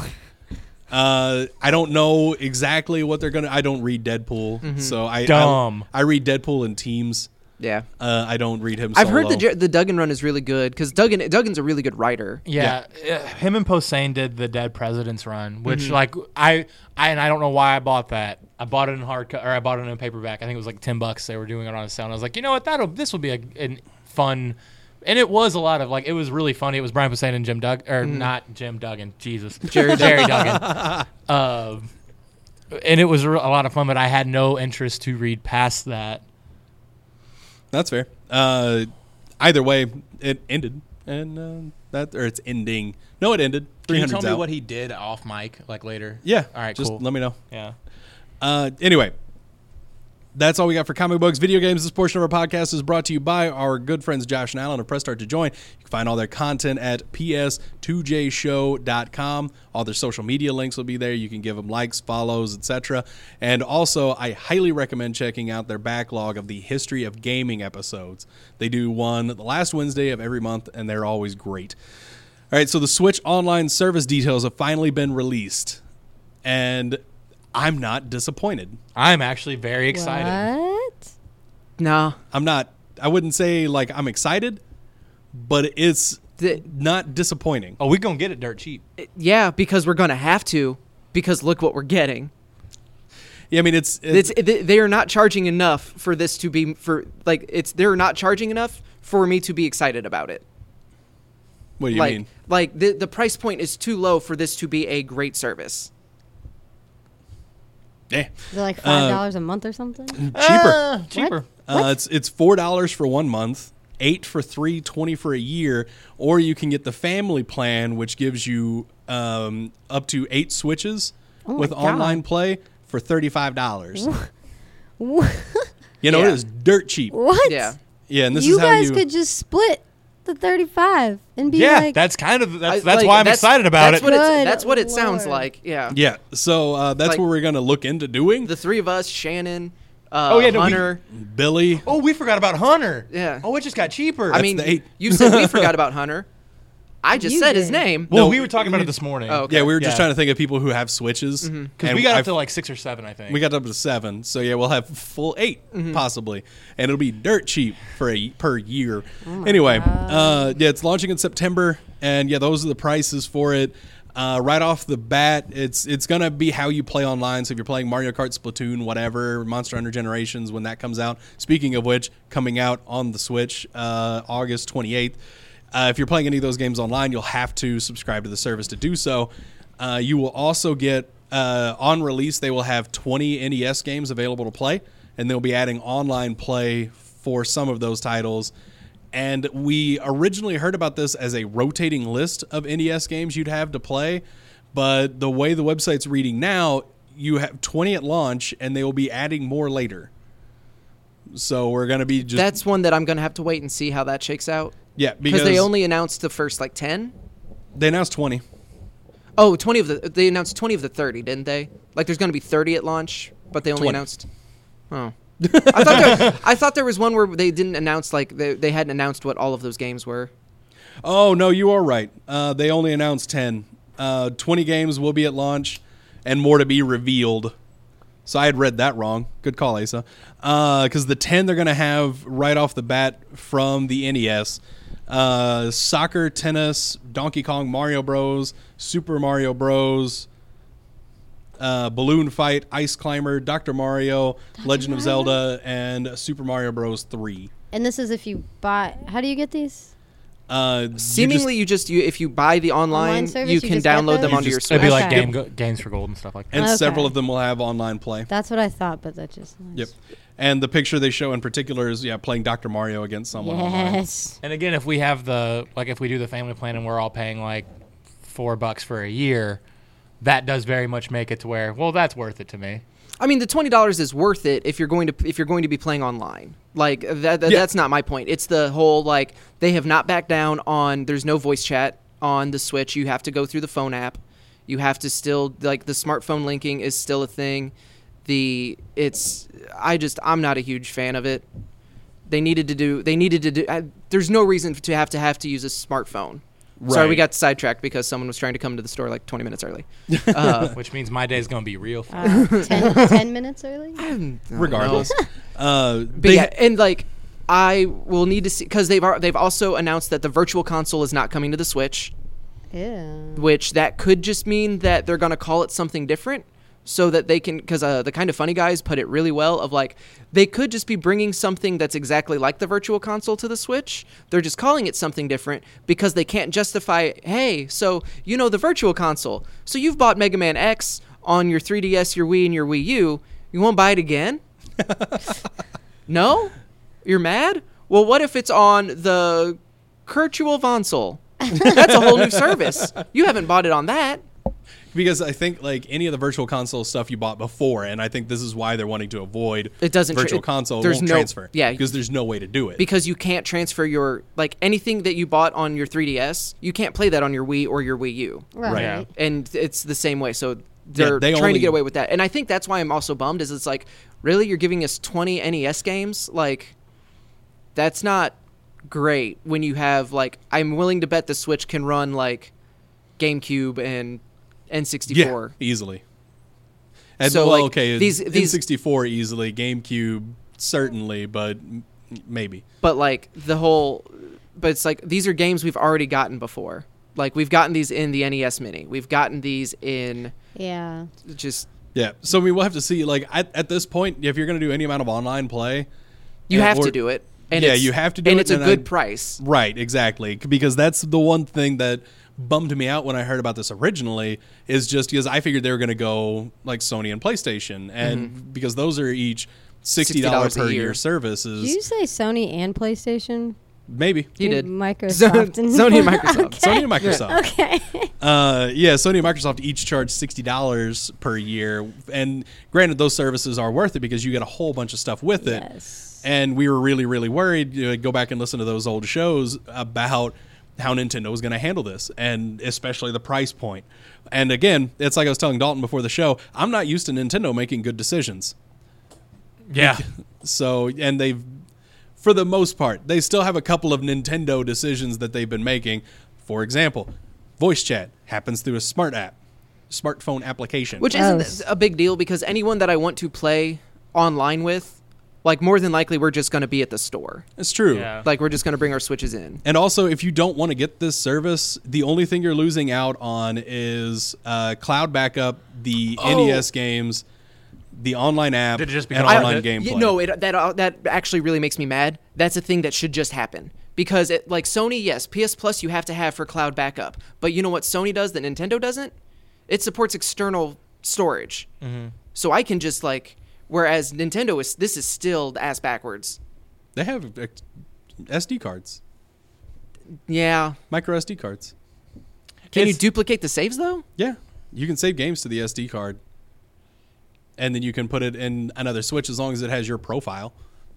[SPEAKER 1] I don't know exactly what they're gonna. I don't read Deadpool, so
[SPEAKER 2] Dumb.
[SPEAKER 1] I read Deadpool in teams.
[SPEAKER 3] Yeah,
[SPEAKER 1] I don't read him.
[SPEAKER 3] I've
[SPEAKER 1] Solo.
[SPEAKER 3] heard the Duggan run is really good because Duggan's a really good writer.
[SPEAKER 2] Yeah, him and Posehn did the Dead Presidents run, which like I don't know why I bought that. I bought it in hardcover, or I bought it in paperback. I think it was like $10. They were doing it on a sale, and I was like, you know what, this will be a fun And it was a lot of it was really funny. It was Brian Posehn and Jim Duggan, or not Jim Duggan, Jesus, Jerry Duggan. And it was a lot of fun, but I had no interest to read past that.
[SPEAKER 1] That's fair. Either way, it ended, and it's ending. No, it ended.
[SPEAKER 2] Can you
[SPEAKER 1] 300's
[SPEAKER 2] tell me
[SPEAKER 1] out.
[SPEAKER 2] what he did off mic, later?
[SPEAKER 1] Yeah.
[SPEAKER 2] All right,
[SPEAKER 1] just
[SPEAKER 2] cool.
[SPEAKER 1] let me know.
[SPEAKER 2] Yeah.
[SPEAKER 1] Anyway, that's all we got for comic books, video games. This portion of our podcast is brought to you by our good friends Josh and Alan of Press Start to Join. You can find all their content at ps2jshow.com. All their social media links will be there. You can give them likes, follows, etc. And also, I highly recommend checking out their backlog of the History of Gaming episodes. They do one the last Wednesday of every month, and they're always great. All right, so the Switch Online service details have finally been released, and I'm not disappointed.
[SPEAKER 2] I'm actually very excited.
[SPEAKER 4] What?
[SPEAKER 3] Nah.
[SPEAKER 1] I'm not. I wouldn't say I'm excited, but it's not disappointing.
[SPEAKER 2] Oh, we're going to get it dirt cheap.
[SPEAKER 3] Yeah, because we're gonna have to. Because look what we're getting.
[SPEAKER 1] Yeah, I mean
[SPEAKER 3] They are not charging enough for this to be they're not charging enough for me to be excited about it.
[SPEAKER 1] What do you mean?
[SPEAKER 3] The price point is too low for this to be a great service.
[SPEAKER 1] Yeah,
[SPEAKER 4] Is it like $5 a month or something?
[SPEAKER 1] cheaper.
[SPEAKER 2] Cheaper.
[SPEAKER 1] It's $4 for 1 month, $8 for 3, $20 for a year, or you can get the family plan, which gives you up to 8 Switches
[SPEAKER 4] Oh my
[SPEAKER 1] with
[SPEAKER 4] God.
[SPEAKER 1] online play for $35.
[SPEAKER 4] What?
[SPEAKER 1] You know,
[SPEAKER 3] Yeah.
[SPEAKER 1] it is dirt cheap.
[SPEAKER 4] What?
[SPEAKER 3] Yeah.
[SPEAKER 1] Yeah, and this
[SPEAKER 4] You
[SPEAKER 1] is how
[SPEAKER 4] guys could just split the 35 and be
[SPEAKER 2] Yeah,
[SPEAKER 4] like,
[SPEAKER 2] that's kind of that's
[SPEAKER 3] I-
[SPEAKER 2] why I'm excited about
[SPEAKER 3] that's
[SPEAKER 2] it.
[SPEAKER 3] What
[SPEAKER 4] Good
[SPEAKER 3] that's what it sounds
[SPEAKER 4] Lord.
[SPEAKER 3] like. Yeah.
[SPEAKER 1] Yeah, so that's
[SPEAKER 3] Like-
[SPEAKER 1] what we're gonna look into doing.
[SPEAKER 3] The three of us, Shannon,
[SPEAKER 2] no, we-
[SPEAKER 3] Hunter.
[SPEAKER 1] Billy,
[SPEAKER 2] Oh, we forgot about Hunter.
[SPEAKER 3] Yeah.
[SPEAKER 2] Oh, it just got cheaper.
[SPEAKER 3] I mean,
[SPEAKER 1] the 8.
[SPEAKER 3] you said we forgot about Hunter. I just
[SPEAKER 4] You
[SPEAKER 3] said his
[SPEAKER 4] did.
[SPEAKER 3] name.
[SPEAKER 2] well,
[SPEAKER 1] no,
[SPEAKER 2] we were talking about it this morning.
[SPEAKER 3] Oh, okay.
[SPEAKER 1] yeah, we were just
[SPEAKER 2] Yeah.
[SPEAKER 1] trying to think of people who have Switches.
[SPEAKER 2] Because
[SPEAKER 1] and
[SPEAKER 2] we got up
[SPEAKER 1] I've-
[SPEAKER 2] to 6 or 7, I think.
[SPEAKER 1] We got up to 7, so yeah, we'll have full 8 possibly, and it'll be dirt cheap per year. Anyway, yeah, it's launching in September, and yeah, those are the prices for it. Right off the bat, it's gonna be how you play online. So if you're playing Mario Kart, Splatoon, whatever, Monster Hunter Generations when that comes out. Speaking of which, coming out on the Switch, August 28th. If you're playing any of those games online, you'll have to subscribe to the service to do so. You will also get, on release, they will have 20 NES games available to play, and they'll be adding online play for some of those titles. And we originally heard about this as a rotating list of NES games you'd have to play, but the way the website's reading now, you have 20 at launch, and they will be adding more later. So we're going to be just...
[SPEAKER 3] That's one that I'm going to have to wait and see how that shakes out.
[SPEAKER 1] yeah,
[SPEAKER 3] Because they only announced the first 10.
[SPEAKER 1] They announced 20.
[SPEAKER 3] Oh, they announced 20 of the 30, didn't they? There's going to be 30 at launch, but they only
[SPEAKER 1] 20.
[SPEAKER 3] announced. Oh. I thought there was one where they didn't announce they hadn't announced what all of those games were.
[SPEAKER 1] Oh, no, you are right. They only announced 10. 20 games will be at launch and more to be revealed. So I had read that wrong. Good call, Asa. Because the 10 they're going to have right off the bat from the NES. Soccer, tennis, Donkey Kong, Mario Bros, Super Mario Bros, Balloon Fight, Ice Climber, Dr. Mario, Legend of Zelda, and Super Mario Bros. 3.
[SPEAKER 4] and this is if you buy. How do you get these?
[SPEAKER 3] Seemingly, if you buy the online
[SPEAKER 4] service,
[SPEAKER 3] you
[SPEAKER 4] you
[SPEAKER 3] can
[SPEAKER 4] just get
[SPEAKER 3] download them
[SPEAKER 4] those?
[SPEAKER 3] onto
[SPEAKER 1] You
[SPEAKER 3] your
[SPEAKER 1] just-
[SPEAKER 3] Switch.
[SPEAKER 2] It'd be like
[SPEAKER 4] Okay.
[SPEAKER 2] games for gold and stuff like that.
[SPEAKER 1] and
[SPEAKER 4] Okay.
[SPEAKER 1] several of them will have online play.
[SPEAKER 4] That's what I thought, but that just.
[SPEAKER 1] Yep. And the picture they show in particular is playing Dr. Mario against someone online.
[SPEAKER 4] Yes.
[SPEAKER 2] And again, if we have if we do the family plan and we're all paying $4 for a year, that does very much make it to where, well, that's worth it to me.
[SPEAKER 3] I mean, the $20 is worth it if you're going to be playing online. That's not my point. It's the whole they have not backed down on. There's no voice chat on the Switch. You have to go through the phone app. You have to still the smartphone linking is still a thing. I'm not a huge fan of it. They needed to do. There's no reason to have to use a smartphone. Sorry, we
[SPEAKER 1] Right.
[SPEAKER 3] got sidetracked because someone was trying to come to the store 20 minutes early.
[SPEAKER 2] Which means my day's going to be real fun.
[SPEAKER 4] 10 minutes early?
[SPEAKER 1] Regardless.
[SPEAKER 3] But yeah, and I will need to see because they've also announced that the Virtual Console is not coming to the Switch,
[SPEAKER 4] Yeah.
[SPEAKER 3] which that could just mean that they're going to call it something different. so that they can, because the Kind of Funny guys put it really well of like, they could just be bringing something that's exactly like the Virtual Console to the Switch. They're just calling it something different because they can't justify, hey, so you know the Virtual Console, so you've bought Mega Man X on your 3DS, your Wii, and your Wii U. You won't buy it again? No? You're mad? Well, what if it's on the Virtual Console? That's a whole new service. You haven't bought it on that.
[SPEAKER 1] Because I think like any of the Virtual Console stuff you bought before, and I think this is why they're wanting to avoid
[SPEAKER 3] It doesn't
[SPEAKER 1] Virtual Console
[SPEAKER 3] there's
[SPEAKER 1] won't
[SPEAKER 3] no-
[SPEAKER 1] transfer.
[SPEAKER 3] yeah.
[SPEAKER 1] Because there's no way to do it.
[SPEAKER 3] Because you can't transfer your, like, anything that you bought on your 3DS, you can't play that on your Wii or your Wii U.
[SPEAKER 4] Right.
[SPEAKER 2] Yeah.
[SPEAKER 3] And it's the same way. So they're
[SPEAKER 1] they
[SPEAKER 3] trying
[SPEAKER 1] only-
[SPEAKER 3] to get away with that. And I think that's why I'm also bummed is it's like, really? You're giving us 20 NES games? Like, that's not great when you have, like, I'm willing to bet the Switch can run, like, GameCube and N64.
[SPEAKER 1] Yeah, easily. And,
[SPEAKER 3] So,
[SPEAKER 1] well,
[SPEAKER 3] like,
[SPEAKER 1] okay,
[SPEAKER 3] these-
[SPEAKER 1] N64 easily, GameCube certainly, but maybe.
[SPEAKER 3] But, like, but it's like, these are games we've already gotten before. Like, we've gotten these in the NES Mini. We've gotten these in
[SPEAKER 4] Yeah.
[SPEAKER 3] just...
[SPEAKER 1] Yeah, so I mean, we'll have to see. Like at this point, if you're going to do any amount of online play,
[SPEAKER 3] You have
[SPEAKER 1] or-
[SPEAKER 3] to do it. And
[SPEAKER 1] Yeah,
[SPEAKER 3] it's-
[SPEAKER 1] you have to do
[SPEAKER 3] and
[SPEAKER 1] it,
[SPEAKER 3] it's a
[SPEAKER 1] and
[SPEAKER 3] good
[SPEAKER 1] I-
[SPEAKER 3] price.
[SPEAKER 1] Right, exactly. Because that's the one thing that bummed me out when I heard about this originally is just because I figured they were going to go like Sony and PlayStation, and because those are each $60
[SPEAKER 3] a
[SPEAKER 1] per
[SPEAKER 3] year.
[SPEAKER 1] year services.
[SPEAKER 4] Did you say Sony and PlayStation?
[SPEAKER 1] Maybe.
[SPEAKER 3] He did.
[SPEAKER 4] Microsoft and
[SPEAKER 3] Sony and Microsoft.
[SPEAKER 1] Sony and Microsoft.
[SPEAKER 4] Okay.
[SPEAKER 1] Yeah, Sony and Microsoft each charge $60 per year, and granted, those services are worth it because you get a whole bunch of stuff with it.
[SPEAKER 4] Yes.
[SPEAKER 1] And we were really, really worried. Go back and listen to those old shows about how Nintendo was going to handle this, and especially the price point. And again, it's like I was telling Dalton before the show. I'm not used to Nintendo making good decisions.
[SPEAKER 2] Yeah.
[SPEAKER 1] So, and they've, for the most part, they still have a couple of Nintendo decisions that they've been making. For example, voice chat happens through a smartphone application.
[SPEAKER 3] Which isn't a big deal because anyone that I want to play online with, like, more than likely we're just going to be at the store.
[SPEAKER 1] It's true.
[SPEAKER 2] Yeah.
[SPEAKER 3] Like, we're just going to bring our Switches in.
[SPEAKER 1] And also, if you don't want to get this service, the only thing you're losing out on is cloud backup, the NES games, the online app,
[SPEAKER 2] Did it just
[SPEAKER 1] and
[SPEAKER 2] become
[SPEAKER 1] online
[SPEAKER 2] private?
[SPEAKER 1] gameplay.
[SPEAKER 3] No, that actually really makes me mad. That's a thing that should just happen. Because, like, Sony, yes, PS Plus you have to have for cloud backup. But you know what Sony does that Nintendo doesn't? It supports external storage. So I can just, like... Whereas Nintendo this is still ass backwards.
[SPEAKER 1] They have SD cards,
[SPEAKER 3] Yeah.
[SPEAKER 1] micro SD cards.
[SPEAKER 3] Can you
[SPEAKER 2] It's-
[SPEAKER 3] duplicate the saves, though?
[SPEAKER 1] Yeah, you can save games to the SD card, and then you can put it in another Switch as long as it has your profile.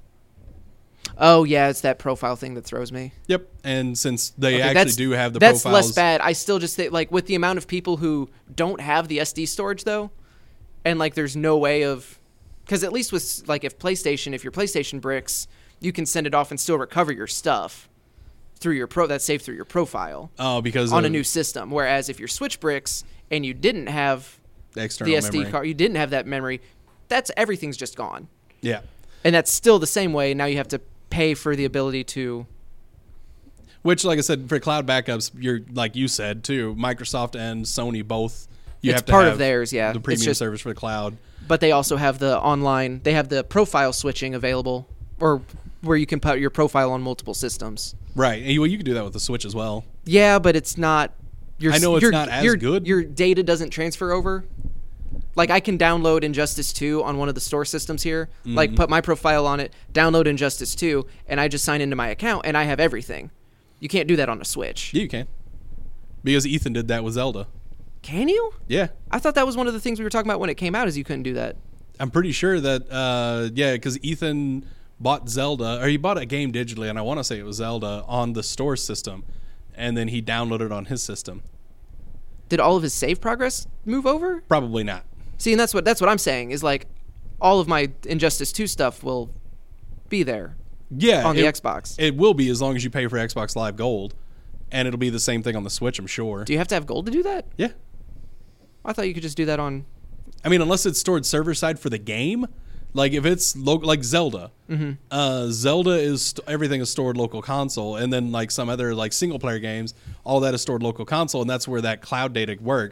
[SPEAKER 3] Oh, yeah, it's that profile thing that throws me.
[SPEAKER 1] Yep, and since they
[SPEAKER 3] Okay,
[SPEAKER 1] actually
[SPEAKER 3] that's-
[SPEAKER 1] do have the
[SPEAKER 3] that's
[SPEAKER 1] profiles,
[SPEAKER 3] less bad. I still just think, like, with the amount of people who don't have the SD storage, though, and, like, there's no way of... Because at least with, like, if your PlayStation bricks, you can send it off and still recover your stuff through your that's saved through your profile
[SPEAKER 1] because
[SPEAKER 3] on a
[SPEAKER 1] of
[SPEAKER 3] new system. Whereas if your Switch bricks and you didn't have
[SPEAKER 1] external
[SPEAKER 3] the SD
[SPEAKER 1] memory.
[SPEAKER 3] card, you didn't have that memory, everything's just gone.
[SPEAKER 1] Yeah,
[SPEAKER 3] And that's still the same way. Now you have to pay for the ability to...
[SPEAKER 1] which, like I said, for cloud backups, you're like you said too. Microsoft and Sony both. You
[SPEAKER 3] It's
[SPEAKER 1] have to
[SPEAKER 3] part of
[SPEAKER 1] have
[SPEAKER 3] theirs, yeah.
[SPEAKER 1] The
[SPEAKER 3] It's
[SPEAKER 1] premium
[SPEAKER 3] just-
[SPEAKER 1] service for the cloud.
[SPEAKER 3] But they also have the online... They have the profile switching available, or where you can put your profile on multiple systems.
[SPEAKER 1] Right. And well, you can do that with the Switch as well.
[SPEAKER 3] Yeah, but it's not...
[SPEAKER 1] I know it's not as good.
[SPEAKER 3] Your data doesn't transfer over. Like, I can download Injustice 2 on one of the store systems here, like, put my profile on it, download Injustice 2, and I just sign into my account, and I have everything. You can't do that on a Switch.
[SPEAKER 1] Yeah, you can. Because Ethan did that with Zelda.
[SPEAKER 3] Can you?
[SPEAKER 1] Yeah.
[SPEAKER 3] I thought that was one of the things we were talking about when it came out, is you couldn't do that.
[SPEAKER 1] I'm pretty sure that, because Ethan bought Zelda, or he bought a game digitally, and I want to say it was Zelda, on the store system, and then he downloaded it on his system.
[SPEAKER 3] Did all of his save progress move over?
[SPEAKER 1] Probably not.
[SPEAKER 3] See, and that's what I'm saying, is like, all of my Injustice 2 stuff will be there
[SPEAKER 1] Yeah.
[SPEAKER 3] on the Xbox.
[SPEAKER 1] It will be as long as you pay for Xbox Live Gold, and it'll be the same thing on the Switch, I'm sure.
[SPEAKER 3] Do you have to have gold to do that?
[SPEAKER 1] Yeah.
[SPEAKER 3] I thought you could just do that on...
[SPEAKER 1] I mean, unless it's stored server side for the game, like if it's like Zelda, Zelda is everything is stored local console, and then like some other like single player games, all that is stored local console, and that's where that cloud data works.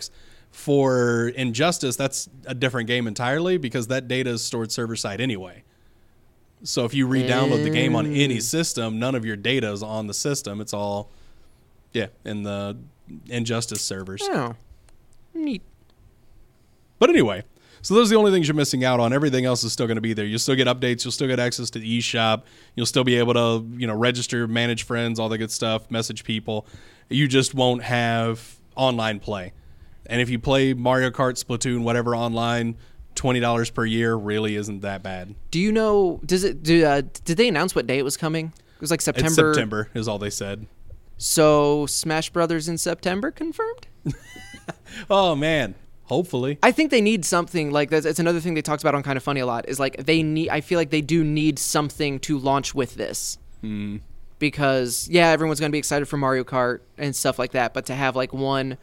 [SPEAKER 1] For Injustice, that's a different game entirely because that data is stored server side anyway. So if you re-download the game on any system, none of your data is on the system. It's all, in the Injustice servers.
[SPEAKER 3] Oh, neat.
[SPEAKER 1] But anyway, so those are the only things you're missing out on. Everything else is still going to be there. You'll still get updates. You'll still get access to the eShop. You'll still be able to, register, manage friends, all that good stuff, message people. You just won't have online play. And if you play Mario Kart, Splatoon, whatever online, $20 per year really isn't that bad.
[SPEAKER 3] Do you know? Did they announce what day it was coming? It was like September.
[SPEAKER 1] It's September is all they said.
[SPEAKER 3] So Smash Brothers in September confirmed?
[SPEAKER 1] Oh man, hopefully.
[SPEAKER 3] I think they need something like that. It's another thing they talked about on Kind of Funny a lot. Is like they need. I feel like they do need something to launch with this. Because everyone's gonna be excited for Mario Kart and stuff like that. But to have like one,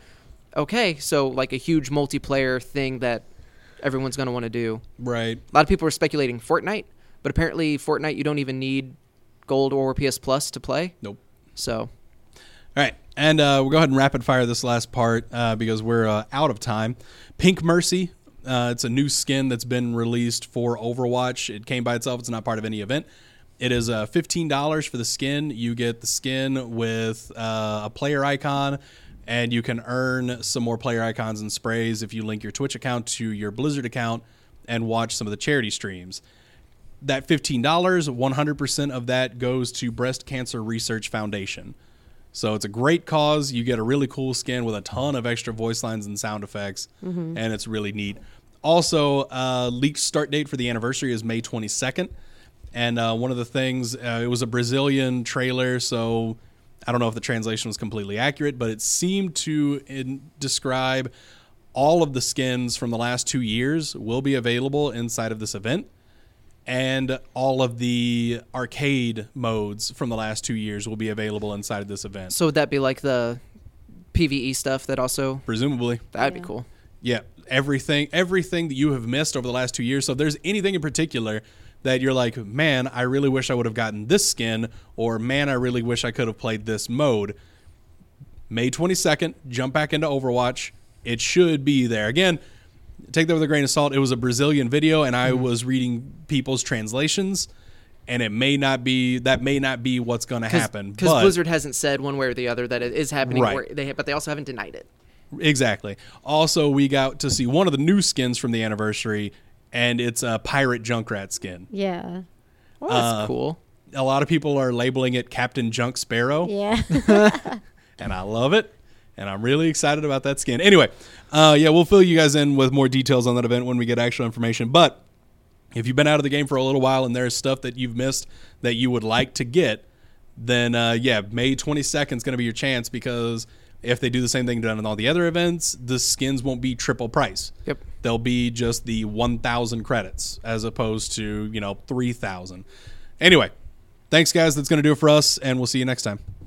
[SPEAKER 3] so like a huge multiplayer thing that everyone's gonna want to do.
[SPEAKER 1] Right.
[SPEAKER 3] A lot of people are speculating Fortnite, but apparently Fortnite you don't even need Gold or PS Plus to play.
[SPEAKER 1] Nope.
[SPEAKER 3] So.
[SPEAKER 1] All right, and we'll go ahead and rapid fire this last part because we're out of time. Pink Mercy, it's a new skin that's been released for Overwatch. It came by itself. It's not part of any event. It is $15 for the skin. You get the skin with a player icon, and you can earn some more player icons and sprays if you link your Twitch account to your Blizzard account and watch some of the charity streams. That $15, 100% of that goes to Breast Cancer Research Foundation. So it's a great cause. You get a really cool skin with a ton of extra voice lines and sound effects, and it's really neat. Also, leaked start date for the anniversary is May 22nd. And one of the things, it was a Brazilian trailer, so I don't know if the translation was completely accurate, but it seemed to describe all of the skins from the last 2 years will be available inside of this event. And all of the arcade modes from the last 2 years will be available inside of this event.
[SPEAKER 3] So would that be like the PvE stuff that also?
[SPEAKER 1] Presumably.
[SPEAKER 3] That'd be cool.
[SPEAKER 1] Yeah, everything that you have missed over the last 2 years. So if there's anything in particular that you're like, man, I really wish I would have gotten this skin, or man, I really wish I could have played this mode, May 22nd, jump back into Overwatch. It should be there. Again, take that with a grain of salt. It was a Brazilian video, and I was reading people's translations, and that may not be what's going to happen.
[SPEAKER 3] Because Blizzard hasn't said one way or the other that it is happening,
[SPEAKER 1] right.
[SPEAKER 3] But they also haven't denied it.
[SPEAKER 1] Exactly. Also, we got to see one of the new skins from the anniversary, and it's a pirate Junkrat skin.
[SPEAKER 4] Yeah.
[SPEAKER 3] Well, that's cool.
[SPEAKER 1] A lot of people are labeling it Captain Junk Sparrow.
[SPEAKER 4] Yeah.
[SPEAKER 1] And I love it. And I'm really excited about that skin. Anyway, we'll fill you guys in with more details on that event when we get actual information. But if you've been out of the game for a little while and there's stuff that you've missed that you would like to get, then, May 22nd is going to be your chance, because if they do the same thing done in all the other events, the skins won't be triple price.
[SPEAKER 3] Yep.
[SPEAKER 1] They'll be just the 1,000 credits as opposed to, 3,000. Anyway, thanks, guys. That's going to do it for us, and we'll see you next time.